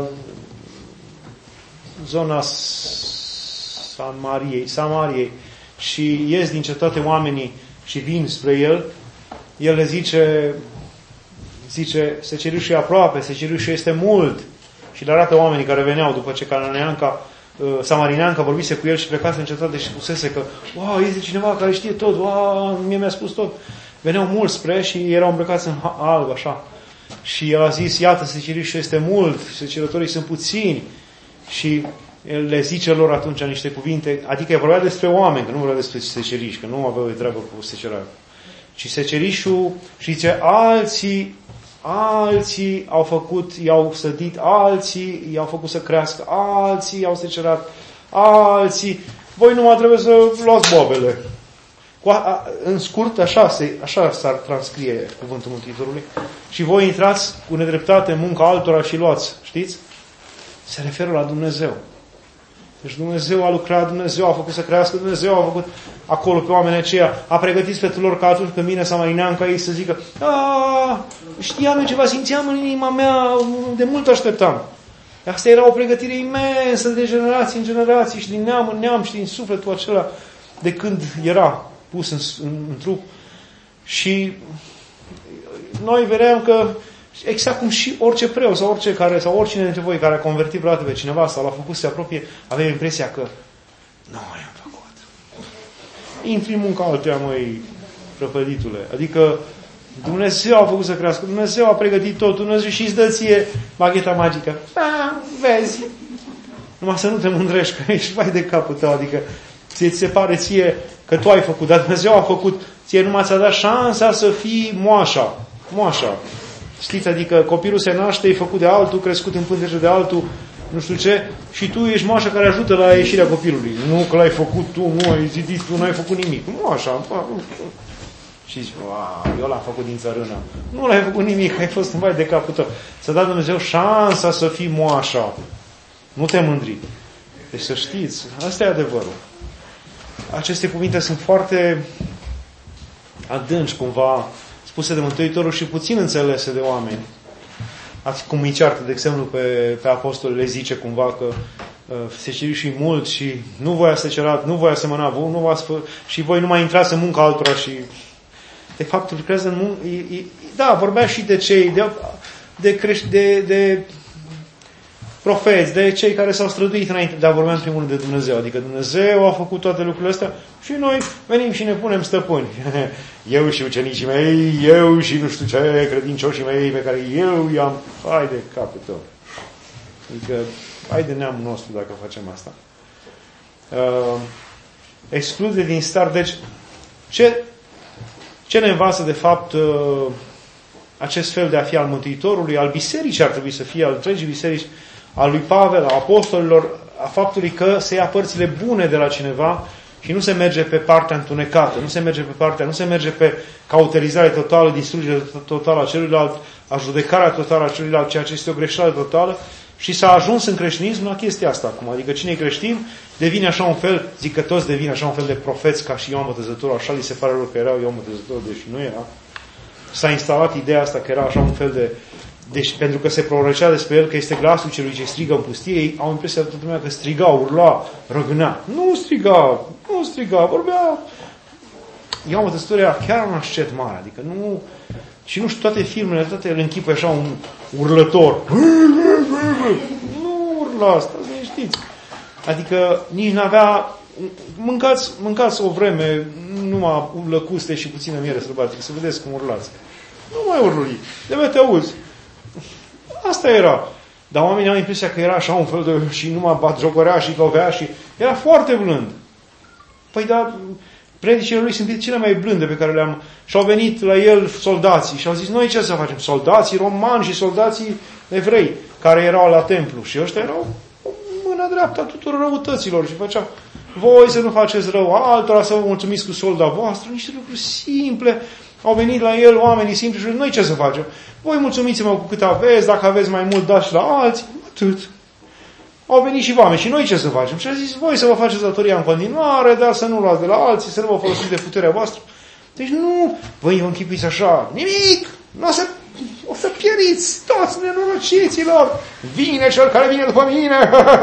zona Samariei, Samariei și ies din cetate oamenii și vin spre El, El le zice, zice, secerișul e aproape, secerișul este mult și le arată oamenii care veneau după ce Cananeanca, Samarineanca vorbise cu El și plecase în cetate și spusese că, wow, este cineva care știe tot, wow, mie mi-a spus tot. Veneau mulți spre și erau îmbrăcați în alb, așa. Și El a zis, iată, secerișul este mult, secerătorii sunt puțini. Și El le zice lor atunci niște cuvinte, adică vorbea despre oameni, că nu vorbea despre seceriși, că nu aveau o treabă cu secerarea. Ci secerișul, și zice, alții, alții au făcut, i-au sădit, alții i-au făcut să crească, alții i-au secerat, alții, voi numai trebuie să luați bobele. Cu a, în scurt, așa, se, așa s-ar transcrie cuvântul Mântuitorului. Și voi intrați cu nedreptate în munca altora și luați. Știți? Se referă la Dumnezeu. Deci Dumnezeu a lucrat, Dumnezeu a făcut să crească, Dumnezeu a făcut acolo pe oamenii aceia, a pregătit sfetul lor ca atunci când vine Samarineanca ei să zică, a, știam eu ceva, simțeam în inima mea, de mult așteptam. Asta era o pregătire imensă de generații în generații și din neam în neam și din sufletul acela de când era pus în, în, în trup. Și noi vedeam că exact cum și orice preot sau orice care, sau oricine dintre voi care a convertit vreodată pe cineva sau l-a făcut să se apropie, avea impresia că noi am făcut. Intri în munca altuia, măi, prăpăditule. Adică Dumnezeu a făcut să crească, Dumnezeu a pregătit tot, Dumnezeu și îți dă ție bagheta magică. Da, vezi. Numai să nu te mândrești că ești vai de capul tău, adică ție ți se pare ție că tu ai făcut, dar Dumnezeu a făcut, ție numai ți-a dat șansa să fii moașa. Moașa. Știți, adică copilul se naște, e făcut de altul, crescut în pântece de altul, nu știu ce, și tu ești moașa care ajută la ieșirea copilului. Nu că l-ai făcut tu, nu ai zidit tu, nu ai făcut nimic. Moașa. Și zici, eu l-am făcut din țărână. Nu l-ai făcut nimic, ai fost în vai de capul tău. Ți-a dat Dumnezeu șansa să fii moașa. Nu te mândri. Deci să știți, asta e adevărul. Aceste cuvinte sunt foarte adânci, cumva, spuse de Mântuitorul și puțin înțelese de oameni. Ați cum îi ceartă, de exemplu, pe, pe apostol, le zice cumva că uh, se ceri și mult și nu voia să cerat, nu voia să mâna voi, nu v-ați fă, și voi nu mai intrați în munca altora și de fapt lucrează în muncă. E, e, da, vorbea și de cei, de, de, crești, de, de profeți, de cei care s-au străduit înainte, dar vorbeam în primul rând de Dumnezeu. Adică Dumnezeu a făcut toate lucrurile astea și noi venim și ne punem stăpâni. Eu și ucenicii mei, eu și nu știu ce, credincioșii mei pe care eu i-am... Hai de capul tău. Adică, hai de neamul nostru dacă facem asta. Uh, exclude din start. Deci, ce, ce ne învață de fapt uh, acest fel de a fi al Mântuitorului, al bisericii ar trebui să fie, al întregii biserici, al lui Pavel, a apostolilor, a faptului că se ia părțile bune de la cineva și nu se merge pe partea întunecată, nu se merge pe partea, nu se merge pe cauterizare totală, distrugere totală a celuilalt, a judecarea totală a celuilalt, ceea ce este o greșeală totală, și s-a ajuns în creștinism la chestia asta acum. Adică cine e creștin devine așa un fel, zic că toți devin așa un fel de profeți ca și Ioan Botezătorul, așa li se pare lor că erau Ioan Botezătorul, deși nu era. S-a instalat ideea asta că era așa un fel de... Deci, pentru că se prorocea despre el că este glasul celui ce strigă în pustie, ei au impresia toată lumea că striga, urla, răgânea. Nu striga, nu striga, vorbea... Ioan Botezătorul era chiar un ascet mare, adică nu... Și nu știu, toate filmele, toate îl închipă așa un urlător. Nu urla asta, nu știți. Adică nici n-avea... Mâncați, mâncați o vreme numai lăcuste și puțină miere sălbatică, să vedeți cum urlați. Nu mai urlui, de te auzi. Asta era. Dar oamenii au impresia că era așa un fel de... și numai batjocorea și lovea și... Era foarte blând. Păi da, predicile lui sunt cele mai blânde pe care le-am... Și au venit la el soldații și au zis, noi ce să facem? Soldații romani și soldații evrei care erau la templu. Și ăștia erau mâna dreaptă a tuturor răutăților și făceau, voi să nu faceți rău altora, să vă mulțumiți cu solda voastră, niște lucruri simple. Au venit la el oamenii simpli și noi ce să facem? Voi mulțumiți-mă cu cât aveți, dacă aveți mai mult dați și la alții, atât. Au venit și oameni și noi ce să facem? Și a zis, voi să vă faceți datoria în continuare, dar să nu luați de la alții, să nu vă folosiți de puterea voastră. Deci nu, voi vă închipuiți așa, nimic, nu o să, o să pieriți toți nenorociților, vine cel care vine după mine.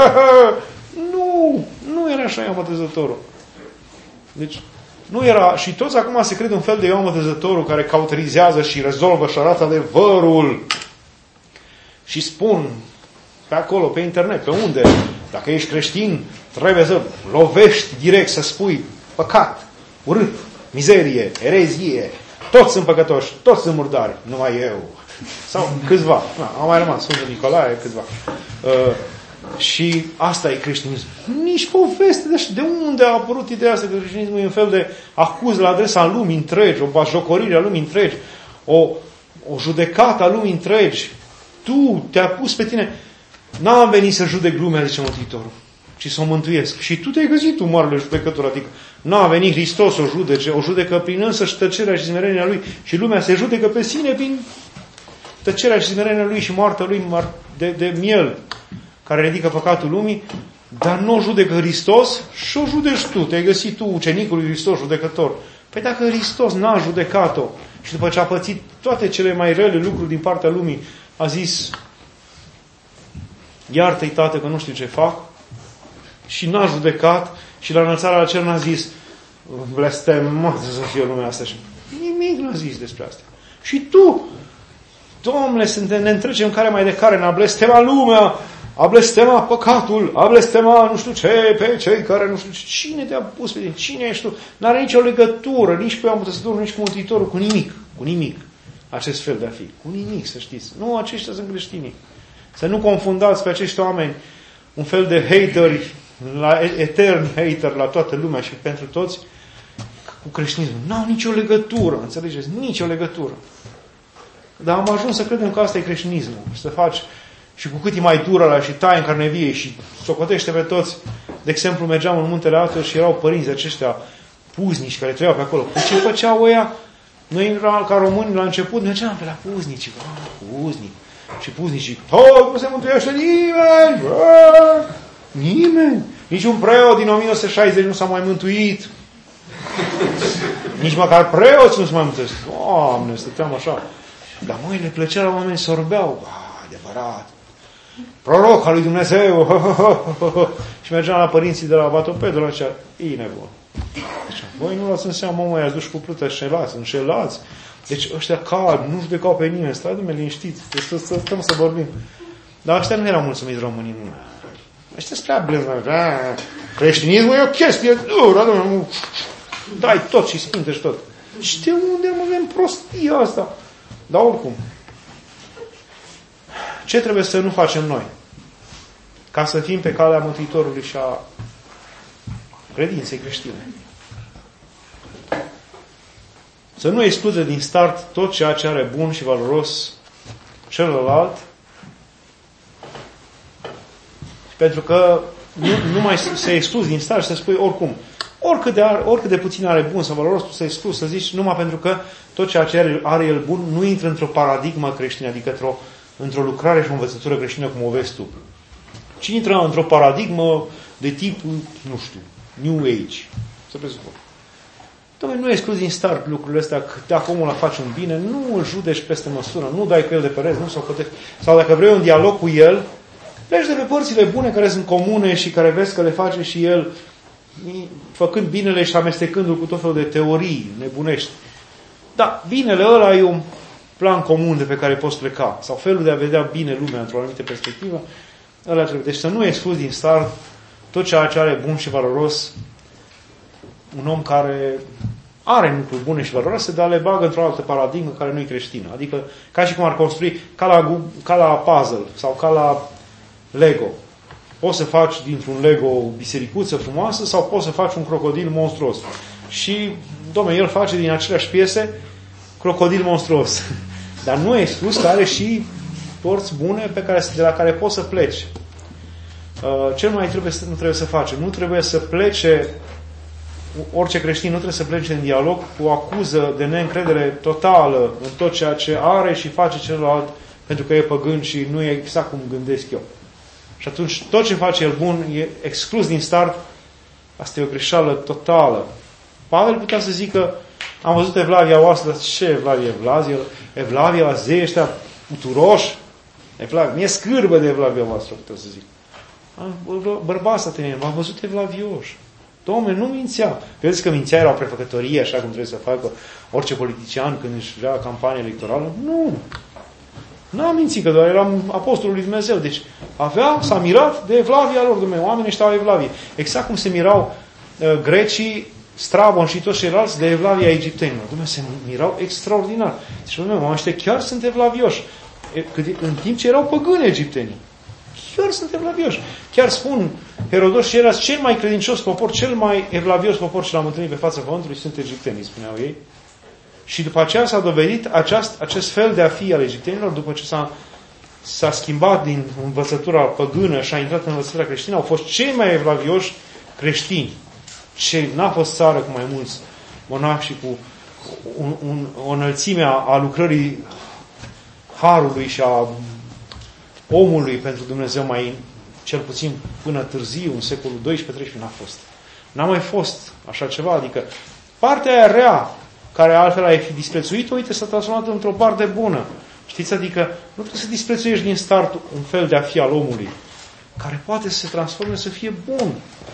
Nu, nu era așa Ioan Botezătorul. Deci, nu era, și toți acum se cred un fel de Ioan Botezătorul care cauterizează și rezolvă și arată adevărul. Și spun pe acolo, pe internet, pe unde, dacă ești creștin, trebuie să lovești direct, să spui păcat, urât, mizerie, erezie, toți sunt păcătoși, toți sunt murdari, numai eu. Sau câțiva, na, au mai rămas, Sfântul Nicolae, câțiva. Uh, Și asta e creștinism. Nici poveste. Deci de unde a apărut ideea asta că creștinismul e un fel de acuz la adresa lumii întregi, o bajocorire a lumii întregi, o, o judecată a lumii întregi. Tu te-ai pus pe tine. N-am venit să judec lumea, zice Mântuitorul, ci să o mântuiesc. Și tu te-ai găsit tu, marele judecător. Adică n-a venit Hristos să o judece, o judecă prin însăși tăcerea și smerenia Lui. Și lumea se judecă pe sine prin tăcerea și smerenia Lui și moartea Lui de, de miel, care ridică păcatul lumii, dar nu o judecă Hristos și o judeci tu. Te-ai găsit tu, ucenicul lui Hristos, judecător. Păi dacă Hristos n-a judecat-o și după ce a pățit toate cele mai rele lucruri din partea lumii, a zis, iartă-i, Tată, că nu știu ce fac, și n-a judecat, și la înălțarea la cer n-a zis, blestemată să fie lumea asta. Și nimic n-a zis despre asta. Și tu, Domnule, suntem, ne întrecem care mai de care, n-a blestemat lumea, a blestemat păcatul, a blestemat nu știu ce, pe cei care nu știu ce. Cine te-a pus pe tine? Cine ești tu? N-are nicio legătură, nici cu Ioan Botezătorul, nici cu Mântuitorul, cu nimic. Cu nimic. Acest fel de a fi. Cu nimic, să știți. Nu, aceștia sunt creștinii. Să nu confundați pe acești oameni un fel de hateri la etern hater la toată lumea și pentru toți, cu creștinismul. N-au nicio legătură, înțelegeți? Nicio legătură. Dar am ajuns să credem că asta e creștinismul. Să faci, și cu cât e mai dură la și tai în carne vie și socotește pe toți. De exemplu, mergeam în Muntele Atos și erau părinți aceștia puznici care trăiau pe acolo. Păi ce făceau ăia? Noi, ca români, la început, mergeam pe la puznici. Ah, puznici. Și puznicii, tot nu se mântuiește nimeni! Bă! Nimeni! Niciun preot din o mie nouă sute șaizeci nu s-a mai mântuit. Nici măcar preoți nu s-a mai mântuit. Doamne, stăteam așa. Dar măi, le plăcea la oameni, sorbeau. Ah, adevărat. Proroc al lui Dumnezeu. Și mergeam la părinții de la Vatopedul ăla, e nebun. Deci, voi nu luați în seama, mă, i-ați dus cu plută înșelați, înșelați. Deci ăștia calmi, nu judecau pe nimeni. Stai, dumne, liniștiți. Deci să, să stăm să vorbim. Dar ăștia nu erau mulțumiți românii. Nu. Ăștia sunt prea blânzi. Creștinismul e o chestie dură. Nu. Dai tot și spintești tot. Și de unde mă avem prostia asta? Dar oricum. Ce trebuie să nu facem noi? Ca să fim pe calea Mântuitorului și a credinței creștine. Să nu exclude din start tot ceea ce are bun și valoros celălalt, pentru că nu, nu mai se excluzi din start și să spui oricum. Oricât de, are, oricât de puțin are bun sau valoros, tu să excluzi, să zici numai pentru că tot ceea ce are, are el bun nu intră într-o paradigmă creștină, adică într-o, într-o lucrare și o învățătură creștină, cum o vezi tu. Ci intră într-o paradigmă de tip, nu știu, New Age. Să presupun. Dom'le, nu excluzi din start lucrurile astea, că dacă omul a face un bine, nu îl judeci peste măsură, nu dai cu el de pereți, nu socotești. Sau dacă vrei un dialog cu el, pleci de pe părțile bune care sunt comune și care vezi că le face și el, făcând binele și amestecându-l cu tot felul de teorii nebunești. Da, binele ăla e un plan comun de pe care poți pleca. Sau felul de a vedea bine lumea într-o anumită perspectivă, ăla trebuie. Deci să nu excluzi din start tot ceea ce are bun și valoros un om care are lucruri bune și valoroase, dar le bagă într-o altă paradigmă care nu e creștină. Adică ca și cum ar construi ca la, ca la puzzle sau ca la Lego. Poți să faci dintr-un Lego o bisericuță frumoasă sau poți să faci un crocodil monstruos. Și, dom'le, el face din aceleași piese crocodil monstruos. Dar nu e exclus că are și părți bune pe care, de la care poți să pleci. Uh, cel mai trebuie să, nu trebuie să faci. Nu trebuie să plece, orice creștin nu trebuie să plece în dialog cu o acuză de neîncredere totală în tot ceea ce are și face celălalt pentru că e păgân și nu e exact cum gândesc eu. Și atunci tot ce face el bun e exclus din start. Asta e o greșeală totală. Pavel putea să zică, am văzut evlavia voastră, dar ce evlavie? Evlavia, evlavia zei ăștia uturoși? Evlavia, mie scârbă de evlavia voastră, putea să zic. Bărbați atât, m-am văzut evlavioși. Dom'le, nu mințea. Vedeți că mințea era o prefăcătorie, așa cum trebuie să facă orice politician când își vrea campanie electorală? Nu. Nu am mințit, că doar eram apostolul lui Dumnezeu. Deci avea, s-a mirat de evlavia lor, Dumnezeu. Oamenii ăștia au evlavie. Exact cum se mirau uh, grecii, Strabon și toți ceilalți de evlavia egiptenilor. Dumnezeu, se mirau extraordinar. Deci, Dumnezeu, oamenii ăștia chiar sunt evlavioși. În timp ce erau păgâni egiptenii. Chiar sunt evlavioși. Chiar spun Herodos și erați cel mai credincios popor, cel mai evlavios popor ce l-am întâlnit pe fața pământului sunt egiptenii, spuneau ei. Și după aceea s-a dovedit aceast, acest fel de a fi al egiptenilor, după ce s-a, s-a schimbat din învățătura păgână și a intrat în învățătura creștină, au fost cei mai evlavioși creștini. Ce n-a fost țară cu mai mulți monahi și cu un, un, o înălțime a, a lucrării harului și a omului pentru Dumnezeu mai, cel puțin până târziu, în secolul doisprezece-treisprezece, n-a fost. N-a mai fost așa ceva, adică partea aia rea, care altfel ai fi disprețuit, uite, s-a transformat într-o parte bună. Știți? Adică nu trebuie să disprețuiești din start un fel de a fi al omului, care poate să se transforme să fie bun.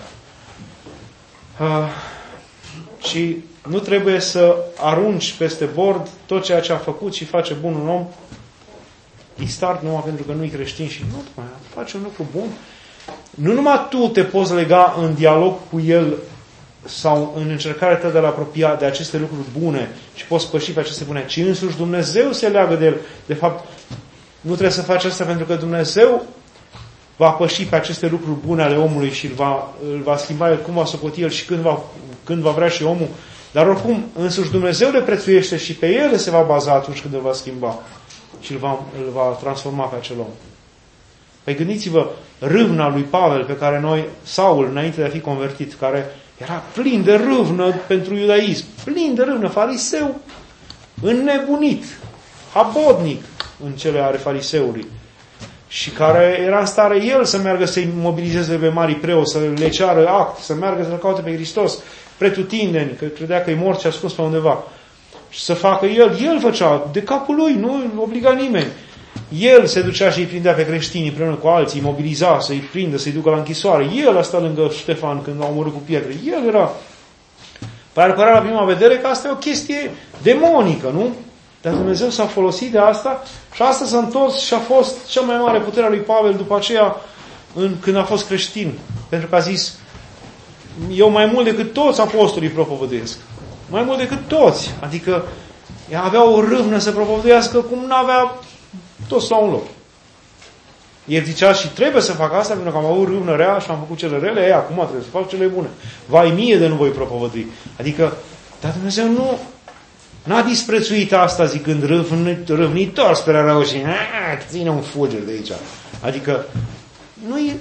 Uh, și nu trebuie să arunci peste bord tot ceea ce a făcut și face bun un om din start, numai pentru că nu-i creștin și nu, mai face un lucru bun. Nu numai tu te poți lega în dialog cu el sau în încercarea ta de a-l apropia de aceste lucruri bune și poți păși pe aceste bune, ci însuși Dumnezeu se leagă de el. De fapt, nu trebuie să faci asta pentru că Dumnezeu va păși pe aceste lucruri bune ale omului și îl va, îl va schimba el cum va socoti el și când va, când va vrea și omul. Dar oricum, însuși Dumnezeu le prețuiește și pe ele se va baza atunci când îl va schimba și îl va, îl va transforma pe acel om. Păi gândiți-vă, râvna lui Pavel pe care noi, Saul, înainte de a fi convertit, care era plin de râvnă pentru iudaism, plin de râvnă, fariseu, înnebunit, habodnic în cele ale fariseului, și care era în stare el să meargă să-i mobilizeze pe marii preoți, să le ceară act, să meargă să-L caute pe Hristos, pretutindeni, că credea că e mort și ascuns pe undeva. Și să facă el, el făcea, de capul lui, nu obliga nimeni. El se ducea și îi prindea pe creștini împreună cu alții, îi mobiliza, să-i prindă, să-i ducă la închisoare. El a stat lângă Ștefan când l-a omorât cu pietre. El era. Pare părea la prima vedere că asta e o chestie demonică, nu? Dar Dumnezeu s-a folosit de asta și asta s-a întors și a fost cea mai mare putere a lui Pavel după aceea în, când a fost creștin. Pentru că a zis, eu mai mult decât toți apostolii propovăduiesc. Mai mult decât toți. Adică avea o râvnă să propovăduiască cum n-avea toți la un loc. El zicea și trebuie să fac asta pentru că am avut râvnă rea și am făcut cele rele, e, acum trebuie să fac cele bune. Vai mie de nu voi propovădui. Adică, dar Dumnezeu nu n-a disprețuit asta zicând râvnitor spre rău și ține un fulger de aici. Adică nu, e,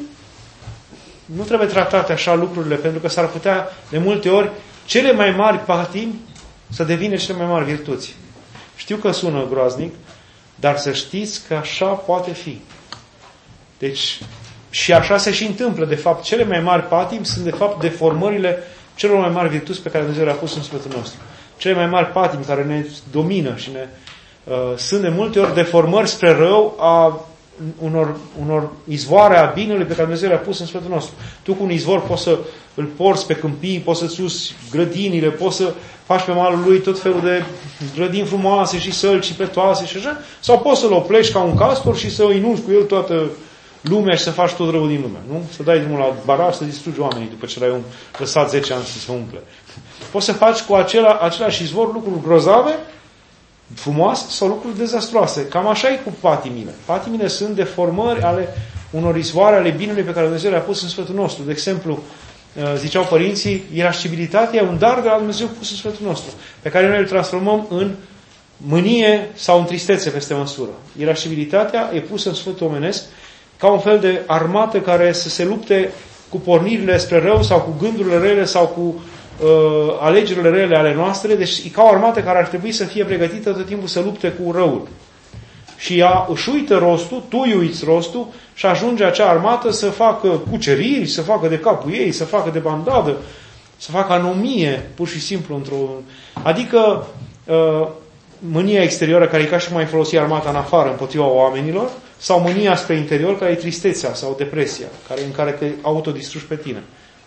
nu trebuie tratate așa lucrurile, pentru că s-ar putea de multe ori cele mai mari patimi să devină cele mai mari virtuți. Știu că sună groaznic, dar să știți că așa poate fi. Deci, și așa se și întâmplă. De fapt, cele mai mari patimi sunt de fapt deformările celor mai mari virtuți pe care Dumnezeu le-a pus în sufletul nostru. Cele mai mari patimi care ne domină și ne uh, sunt de multe ori deformări spre rău a unor, unor izvoare a binelui pe care Dumnezeu le-a pus în sufletul nostru. Tu cu un izvor poți să îl porți pe câmpii, poți să-ți uzi grădinile, poți să faci pe malul lui tot felul de grădini frumoase și sălci și pletoase și așa, sau poți să-l oplești ca un castor și să inunzi cu el toată lumea și să faci tot răul din lume. Nu? Să dai drumul la baraj să distrugi oamenii după ce l-ai lăsat zece ani să se umple. Poți să faci cu acela, același izvor lucruri grozave, frumoase sau lucruri dezastroase. Cam așa e cu patimile. Patimile sunt deformări ale unor izvoare ale binelui pe care Dumnezeu le-a pus în sufletul nostru. De exemplu, ziceau părinții, irascibilitatea e un dar de la Dumnezeu pus în sufletul nostru, pe care noi îl transformăm în mânie sau în tristețe peste măsură. Irascibilitatea e pusă în sufletul omenesc ca un fel de armată care să se lupte cu pornirile spre rău sau cu gândurile rele sau cu uh, alegerile rele ale noastre. Deci e ca o armată care ar trebui să fie pregătită tot timpul să lupte cu răul. Și ea își uită rostul, tu îi uiți rostul și ajunge acea armată să facă cuceriri, să facă de capul ei, să facă de bandadă, să facă anomie, pur și simplu. într-o. Adică uh, mânia exterioară, care e ca și cum ai folosi armata în afară împotriva oamenilor, sau mânia spre interior, care e tristețea sau depresia, care, în care te autodistrugi pe tine.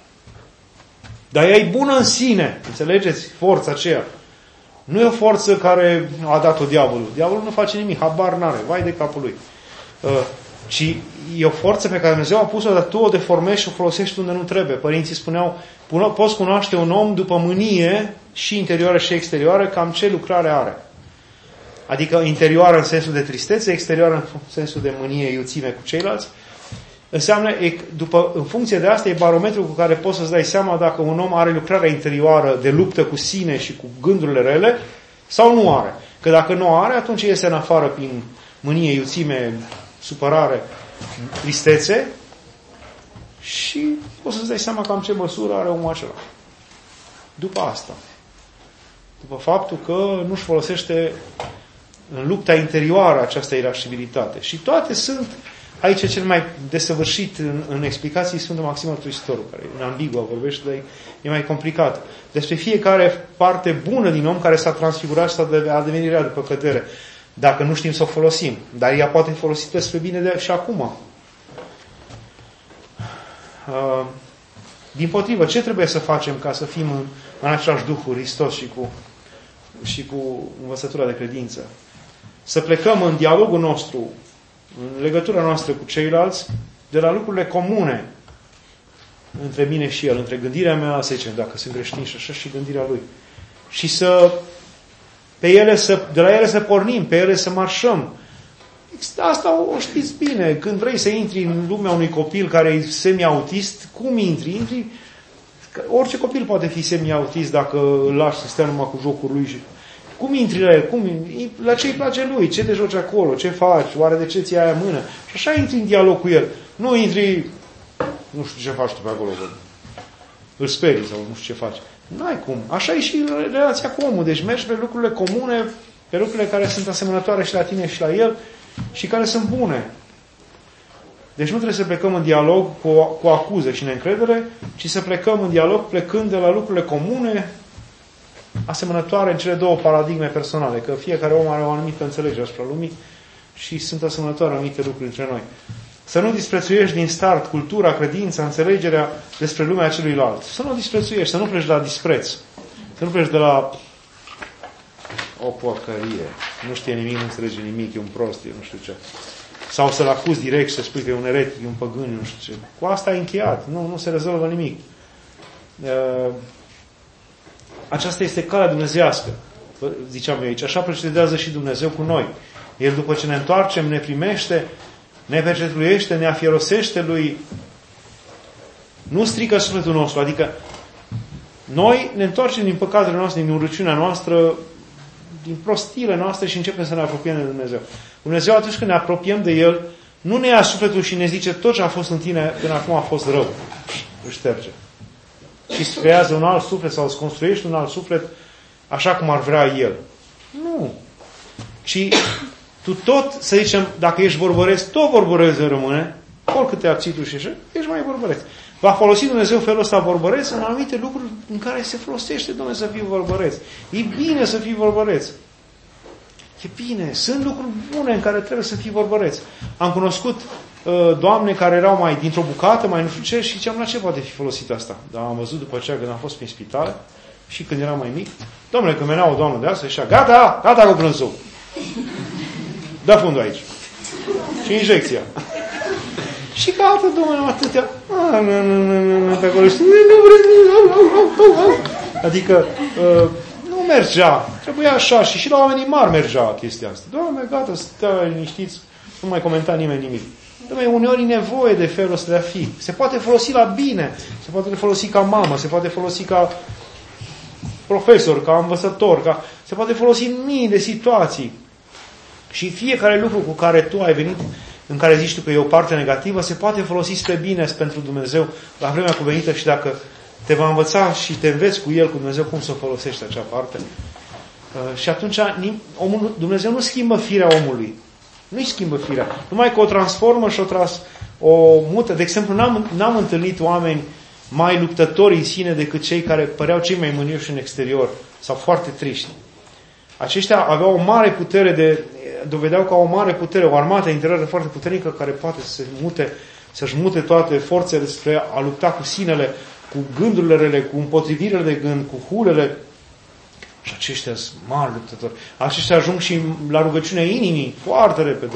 Dar ea e bună în sine, înțelegeți? Forța aceea. Nu e o forță care a dat-o diavolul. Diavolul nu face nimic, habar n-are, vai de capul lui. Uh, ci e o forță pe care Dumnezeu a pus-o, dar tu o deformezi și o folosești unde nu trebuie. Părinții spuneau, poți cunoaște un om după mânie și interioară și exterioară, cam ce lucrare are. Adică interioară în sensul de tristețe, exterioară în sensul de mânie, iuțime cu ceilalți. Înseamnă, după, în funcție de asta, e barometrul cu care poți să-ți dai seama dacă un om are lucrarea interioară de luptă cu sine și cu gândurile rele sau nu are. Că dacă nu are, atunci iese în afară prin mânie, iuțime, supărare, tristețe și poți să-ți dai seama cam ce măsură are omul acela. După asta. După faptul că nu-și folosește în lupta interioară această irascibilitate. Și toate sunt, aici cel mai desăvârșit în, în explicații Sfântul Maxim Mărturisitorul, care e în ambiguă vorbește, dar e mai complicat. Despre fiecare parte bună din om care s-a transfigurat și a devenit rea după cădere. Dacă nu știm să o folosim. Dar ea poate fi folosită spre bine de, și acum. Uh, Dimpotrivă, ce trebuie să facem ca să fim în, în același Duh cu Hristos și cu, și cu învățătura de credință? Să plecăm în dialogul nostru, în legătura noastră cu ceilalți, de la lucrurile comune între mine și el, între gândirea mea, să zicem, dacă sunt creștini și așa, și gândirea lui. Și să, pe ele să, de la ele să pornim, pe ele să marșăm. Asta o știți bine. Când vrei să intri în lumea unui copil care e semi-autist, cum intri? Intri... Orice copil poate fi semi-autist dacă îl lași să stea numai cu jocul lui. Și... Cum intri la el? Cum... La ce îi place lui? Ce te joci acolo? Ce faci? Oare de ce ți-ai aia mână? Și așa intri în dialog cu el. Nu intri... Nu știu ce faci tu pe acolo. Bă. Îl sperii sau nu știu ce faci. N-ai cum. Așa e și relația cu omul. Deci mergi pe lucrurile comune, pe lucrurile care sunt asemănătoare și la tine și la el și care sunt bune. Deci nu trebuie să plecăm în dialog cu, cu acuză și neîncredere, ci să plecăm în dialog plecând de la lucrurile comune, asemănătoare în cele două paradigme personale, că fiecare om are o anumită înțelegere asupra lumii și sunt asemănătoare anumite lucruri între noi. Să nu disprețuiești din start cultura, credința, înțelegerea despre lumea celuilalt. Să nu disprețuiești, să nu pleci de la dispreț. Să nu pleci de la o porcărie. Nu știe nimic, nu înțelege nimic, e un prost, e nu știu ce. Sau să-l acuzi direct și să spui că e un eretic, e un păgân, nu știu ce. Cu asta e încheiat. Nu, nu se rezolvă nimic. Aceasta este calea dumnezeiască. Ziceam eu aici. Așa procedează și Dumnezeu cu noi. El după ce ne întoarcem, ne primește, ne percetuiește, ne afierosește lui. Nu strică sufletul nostru. Adică noi ne întoarcem din păcatele noastre, din urăciunea noastră, din prostiile noastre și începem să ne apropiem de Dumnezeu. Dumnezeu, atunci când ne apropiem de El, nu ne ia sufletul și ne zice tot ce a fost în tine până acum a fost rău. Îl șterge. Și îți creează un alt suflet sau îți construiești un alt suflet așa cum ar vrea El. Nu. Ci tu tot, să zicem, dacă ești vorbăreț, tot vorbăreț rămâne, oricât te abții tu și așa, ești mai vorbăreț. Va folosi Dumnezeu felul ăsta vorbăreț în anumite lucruri în care se folosește, Dumnezeu, să fii vorbăreț. E bine să fii vorbăreț. E bine. Sunt lucruri bune în care trebuie să fii vorbăreț. Am cunoscut uh, doamne care erau mai dintr-o bucată, mai nu știu ce, și ziceam, la ce poate fi folosit asta? Dar am văzut după aceea când am fost prin spital și când eram mai mic, domnule, când venea o doamnă de asta, și gata, gata cu plânsul. Dă fundul aici. Și injecția. Și ca altă domnule, atâtea. A, nu, nu, nu, nu, nu, pe acolo. Și, nu, nu vreți. Adică, uh, nu mergea. Trebuia așa. Și și la oamenii mari mergea chestia asta. Doamne, gata, stă liniștiți. Nu mai comenta nimeni nimic. Doamne, uneori e nevoie de felul ăsta de a fi. Se poate folosi la bine. Se poate folosi ca mamă. Se poate folosi ca profesor, ca învățător. Ca... Se poate folosi în mii de situații. Și fiecare lucru cu care tu ai venit, în care zici tu că e o parte negativă, se poate folosi spre bine pentru Dumnezeu la vremea cuvenită și dacă te va învăța și te înveți cu El, cu Dumnezeu, cum să folosești acea parte. Uh, și atunci omul, Dumnezeu nu schimbă firea omului. Nu-i schimbă firea. Numai că o transformă și o, trans, o mută. De exemplu, n-am, n-am întâlnit oameni mai luptători în sine decât cei care păreau cei mai mânioși în exterior sau foarte triști. Aceștia aveau o mare putere de, dovedeau ca o mare putere, o armată interioară foarte puternică care poate să se mute, să-și mute toate forțele spre a lupta cu sinele, cu gândurile rele, cu împotrivirile de gând, cu hulele. Și aceștia sunt mari luptători. Aceștia ajung și la rugăciunea inimii foarte repede.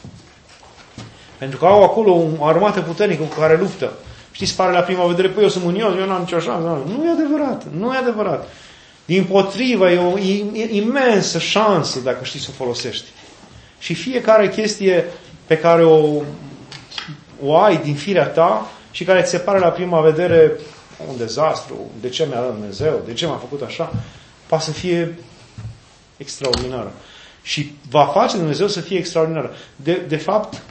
Pentru că au acolo o armată puternică cu care luptă. Știți, pare la prima vedere, păi eu sunt mânios, eu n-am nicio șansă. Nu e adevărat, nu e adevărat. Dimpotrivă, e o imensă șansă dacă știi să o folosești. Și fiecare chestie pe care o, o ai din firea ta și care ți se pare la prima vedere un dezastru, de ce mi-a dat Dumnezeu, de ce m-a făcut așa, poate să fie extraordinară. Și va face Dumnezeu să fie extraordinară. De, de fapt,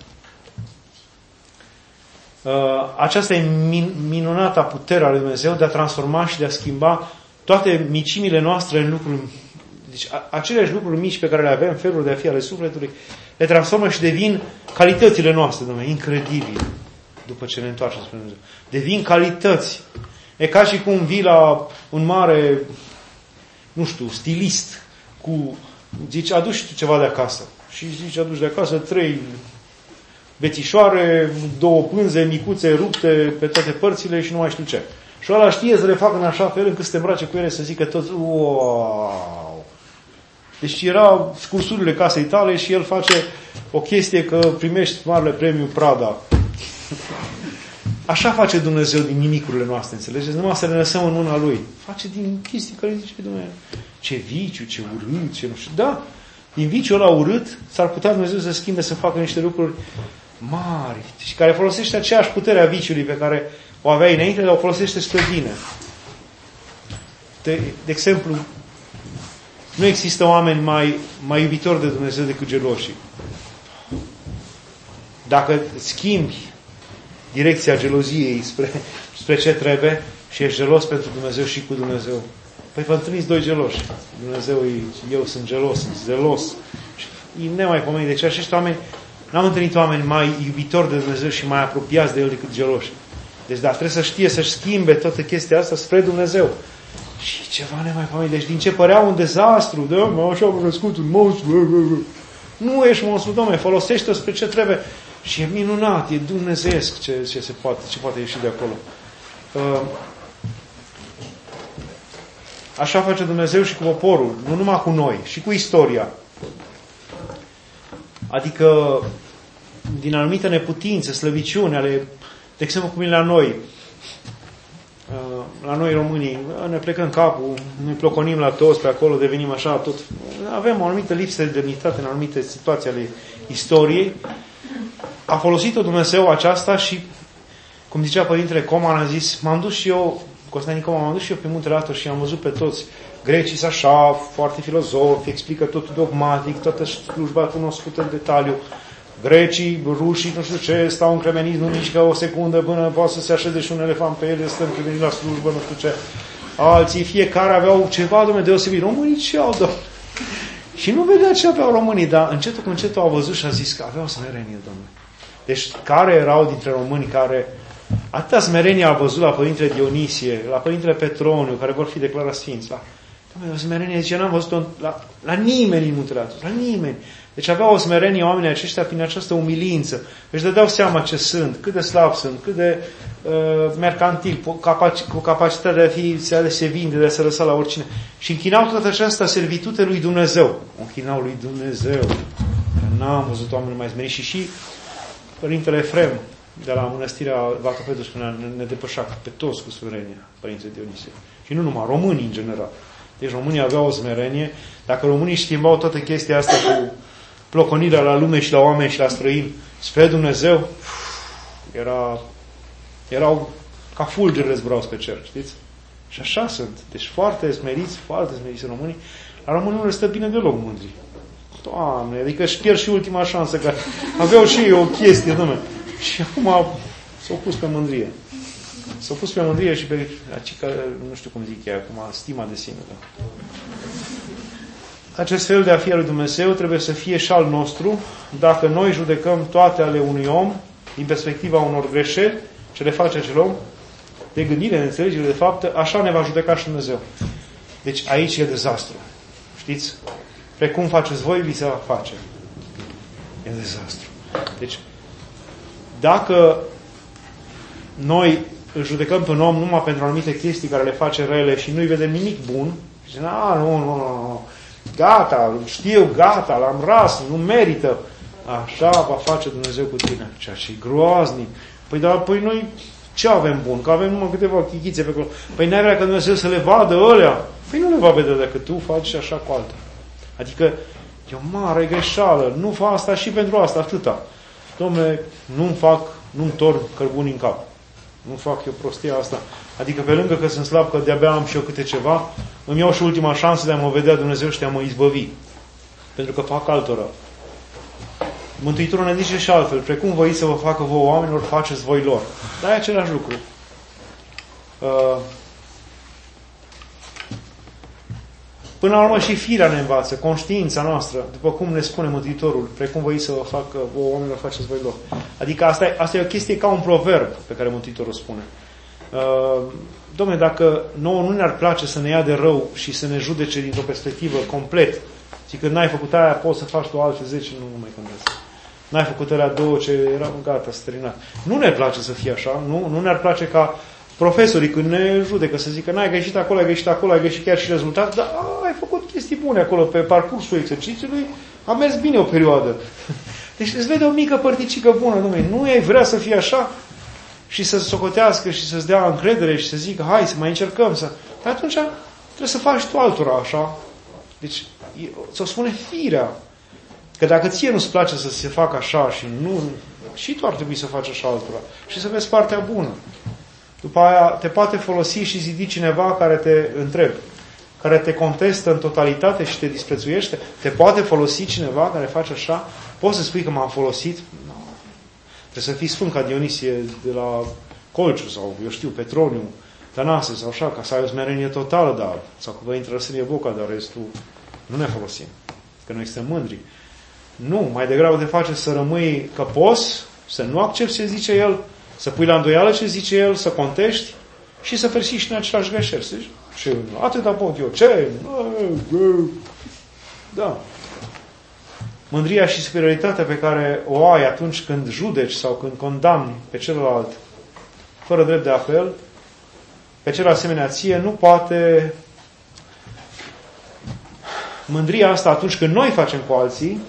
aceasta e min, minunata putere a lui Dumnezeu de a transforma și de a schimba toate micimile noastre în lucruri, deci aceleași lucruri mici pe care le avem, felul de a fi ale sufletului, le transformă și devin calitățile noastre, Dumnezeu, incredibil, după ce ne întoarcem spre Dumnezeu. Devin calități. E ca și cum vii la un mare, nu știu, stilist, cu, zici, aduci tu ceva de acasă. Și zici, aduci de acasă trei bețișoare, două pânze micuțe, rupte pe toate părțile și nu mai știu ce. Și ăla știe să le facă în așa fel încât să te îmbrace cu ele să zică toți, wow! Deci erau scursurile casei tale și el face o chestie că primești marele premiu Prada. Așa face Dumnezeu din nimicurile noastre, înțelegeți? Numai să le lăsăm în mâna Lui. Face din chestii care zice Dumnezeu. Ce viciu, ce urât, ce nu știu. Da, din viciul ăla urât, s-ar putea Dumnezeu să schimbe, să facă niște lucruri mari și care folosește aceeași putere a viciului pe care o aveai înainte, dar o folosește spre bine. De, de exemplu, nu există oameni mai, mai iubitori de Dumnezeu decât geloșii. Dacă schimbi direcția geloziei spre, spre ce trebuie și ești gelos pentru Dumnezeu și cu Dumnezeu, păi vă întâlniți doi geloși. Dumnezeu e, eu sunt gelos, sunt zelos. E nemaipomenit. Deci acești oameni, n-am întâlnit oameni mai iubitori de Dumnezeu și mai apropiați de El decât geloși. Deci da, trebuie să știe să-și schimbe toată chestia asta spre Dumnezeu. Și ceva nemaipomenit. Deci din ce părea un dezastru, da, mă, așa am născut un monstru. Nu ești monstru, dom'le, folosește-o spre ce trebuie. Și e minunat, e dumnezeiesc ce, ce se poate, ce poate ieși de acolo. Uh, Așa face Dumnezeu și cu poporul, nu numai cu noi, și cu istoria. Adică, din anumite neputințe, slăbiciuni ale, de exemplu, cum e la noi, la noi românii, ne plecăm capul, ne ploconim la toți pe acolo, devenim așa, tot. Avem o anumită lipsă de demnitate în anumite situații ale istoriei. A folosit-o Dumnezeu aceasta și, cum zicea Părintele Coman, a zis, m-am dus și eu, Constantin Coman, m-am dus și eu pe Muntele Athos și am văzut pe toți grecii așa, foarte filozofi, explică totul dogmatic, toată slujba cunoscută în detaliu. Grecii, rușii, nu știu ce, stau încremeniți, nu mișcă o secundă până poate să se așeze și un elefant pe ele, stă încremeniți la slujbă, nu știu ce. Alții, fiecare aveau ceva, dom'le, deosebit. Românii ce au, dom'le? Și nu vedea ce aveau românii, dar încetul cu încetul au văzut și a zis că aveau smerenie, dom'le. Deci, care erau dintre români care atâta smerenie a văzut la Părintele Dionisie, la Părintele Petroniu, care vor fi declarați sfinți, la o smerenie, zice, n-am văzut-o la, la nimeni în Muntele Athos, la nimeni. Deci aveau o smerenie oamenii aceștia prin această umilință. Își dădeau seama ce sunt, cât de slab sunt, cât de uh, mercantil, capaci, cu capacitatea de a fi, de se vinde, de a se lăsa la oricine. Și închinau toată această servitute lui Dumnezeu. O închinau lui Dumnezeu. N-am văzut oameni mai smeriți. Și și Părintele Efrem, de la Mănăstirea Vacăpedu, spunea, ne depășea pe toți cu smerenia, Părintele Dionisie. Și nu numai, românii în general. Deci românii aveau o smerenie. Dacă românii schimbau toată chestia asta cu ploconirea la lume și la oameni și la străini spre Dumnezeu, era, erau ca fulgerele zburau spre cer, știți? Și așa sunt. Deci foarte smeriți, foarte smeriți românii. La românii nu le stă bine deloc mândri. Doamne, adică își pierd și ultima șansă, că aveau și ei o chestie, dom'le. Și acum s-au pus pe mândrie. S-au pus pe mândrie și pe, nu știu cum zic ea acum, stima de sine. Da. Acest fel de a fi al lui Dumnezeu trebuie să fie și al nostru, dacă noi judecăm toate ale unui om din perspectiva unor greșeli ce le face acel om, de gândire, de înțelegere, de faptă, așa ne va judeca și Dumnezeu. Deci aici e dezastru. Știți? Precum faceți voi, vi se va face. E dezastru. Deci, dacă noi îl judecăm pe un om numai pentru anumite chestii care le face rele și nu-i vedem nimic bun, și zicem, a, nu, nu, nu, gata, știu, gata, l-am ras, nu merită. Așa va face Dumnezeu cu tine. Ceea ce e groaznic. Păi, dar, păi noi ce avem bun? Că avem numai câteva chichițe pe acolo. Păi n-ai vrea ca Dumnezeu să le vadă ălea? Păi nu le va vedea dacă tu faci așa cu alta. Adică e o mare greșeală. Nu fac asta și pentru asta, atâta. Dom'le, nu-mi fac, nu-mi torn cărbuni în cap. Nu fac eu prostia asta. Adică pe lângă că sunt slab, că de-abia am și eu câte ceva, îmi iau și ultima șansă de a mă vedea Dumnezeu și de a mă izbăvi. Pentru că fac altora. Mântuitorul ne zice și altfel, precum voiți să vă facă vouă oamenilor, faceți voi lor. Dar e același lucru. Până la urmă și firea ne învață, conștiința noastră, după cum ne spune Mântuitorul, precum voiți să vă facă vouă oamenilor, faceți voi lor. Adică asta e, asta e o chestie ca un proverb pe care Mântuitorul spune. Uh, Dom'le, dacă nouă nu ne-ar place să ne ia de rău și să ne judece dintr-o perspectivă complet, și că n-ai făcut aia, poți să faci tu alte zece, nu, nu mai contează. N-ai făcut alea două ce erau gata, stărinat. Nu ne place să fie așa, nu, nu ne-ar place ca profesorii când ne judecă să zică n-ai greșit acolo, ai greșit acolo, ai greșit chiar și rezultat, dar a, ai făcut chestii bune acolo pe parcursul exercițiului, a mers bine o perioadă. Deci îți vede o mică părticică bună, dom'le, nu ai vrea să fie așa și să socotească și să-ți dea încredere și să zică hai să mai încercăm să... Dar atunci trebuie să faci tu altora așa Deci, ți-o spune firea. Că dacă ție nu-ți place să se facă așa și nu, și tu ar trebui să faci așa altora. Și să vezi partea bună. După aia te poate folosi și zidi cineva care te întreb, care te contestă în totalitate și te disprețuiește. Te poate folosi cineva care face așa. Poți să spui că m-am folosit? No. Trebuie să fii sfânt ca Dionisie de la Colciu sau, eu știu, Petroniu, Tănase sau așa, ca să ai o smerenie totală, dar, sau că vă intră Răsânie Boca, dar restul nu ne folosim. Că noi suntem mândri. Nu, mai degrabă te face să rămâi căpos, să nu accepti ce zice el, să pui la îndoială ce zice el, să contești și să persiști în același greșeli. Zici, și atâta pot eu, ce? Da. Mândria și superioritatea pe care o ai atunci când judeci sau când condamni pe celălalt fără drept de apel, pe cel asemenea ție, nu poate... Mândria asta atunci când noi facem cu alții,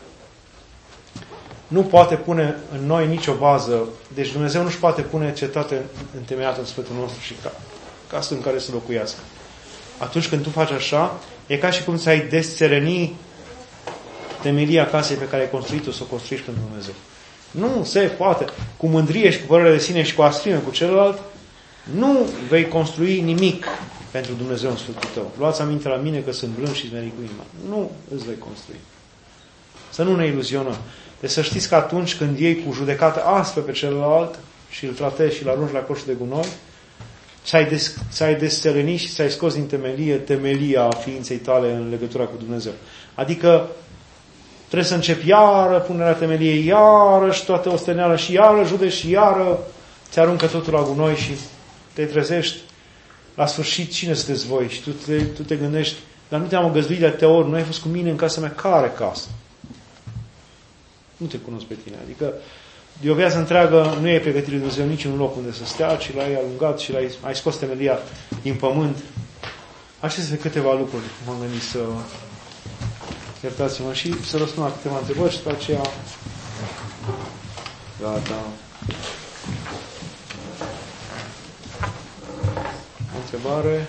nu poate pune în noi nicio bază. Deci Dumnezeu nu-și poate pune cetate întemeiată în sufletul nostru și casă în care să locuiască. Atunci când tu faci așa, e ca și cum ți-ai desțeleni temelia casei pe care ai construit-o, să o construiești pentru Dumnezeu. Nu se poate. Cu mândrie și cu părere de sine și cu asprime cu celălalt, nu vei construi nimic pentru Dumnezeu în sfârșitul tău. Luați aminte la mine că sunt blând și smerit cu inima. Nu îți vei construi. Să nu ne iluzionăm. Deci să știți că atunci când iei cu judecată aspră pe celălalt și îl tratezi și îl arunci la coșul de gunoi, ți-ai, des, ți-ai desțelenit și ți-ai scos din temelie temelia ființei tale în legătura cu Dumnezeu. Adică trebuie să începi iară punerea temeliei, iară și toată osteneala și iară judeci și iară ți aruncă totul la gunoi și te trezești la sfârșit cine sunteți voi? Și tu te, tu te gândești, dar nu te-am găzduit de atâtea ori, nu ai fost cu mine în casa mea, care casă? Nu te cunosc pe tine. Adică de o viață întreagă nu e pregătit de Dumnezeu niciun loc unde să stea, ci l-ai alungat și l-ai ai scos temelia din pământ. Acestea sunt câteva lucruri. M-am gândit să iertați-mă și să răspund la câteva întrebări și după aceea gata. O întrebare.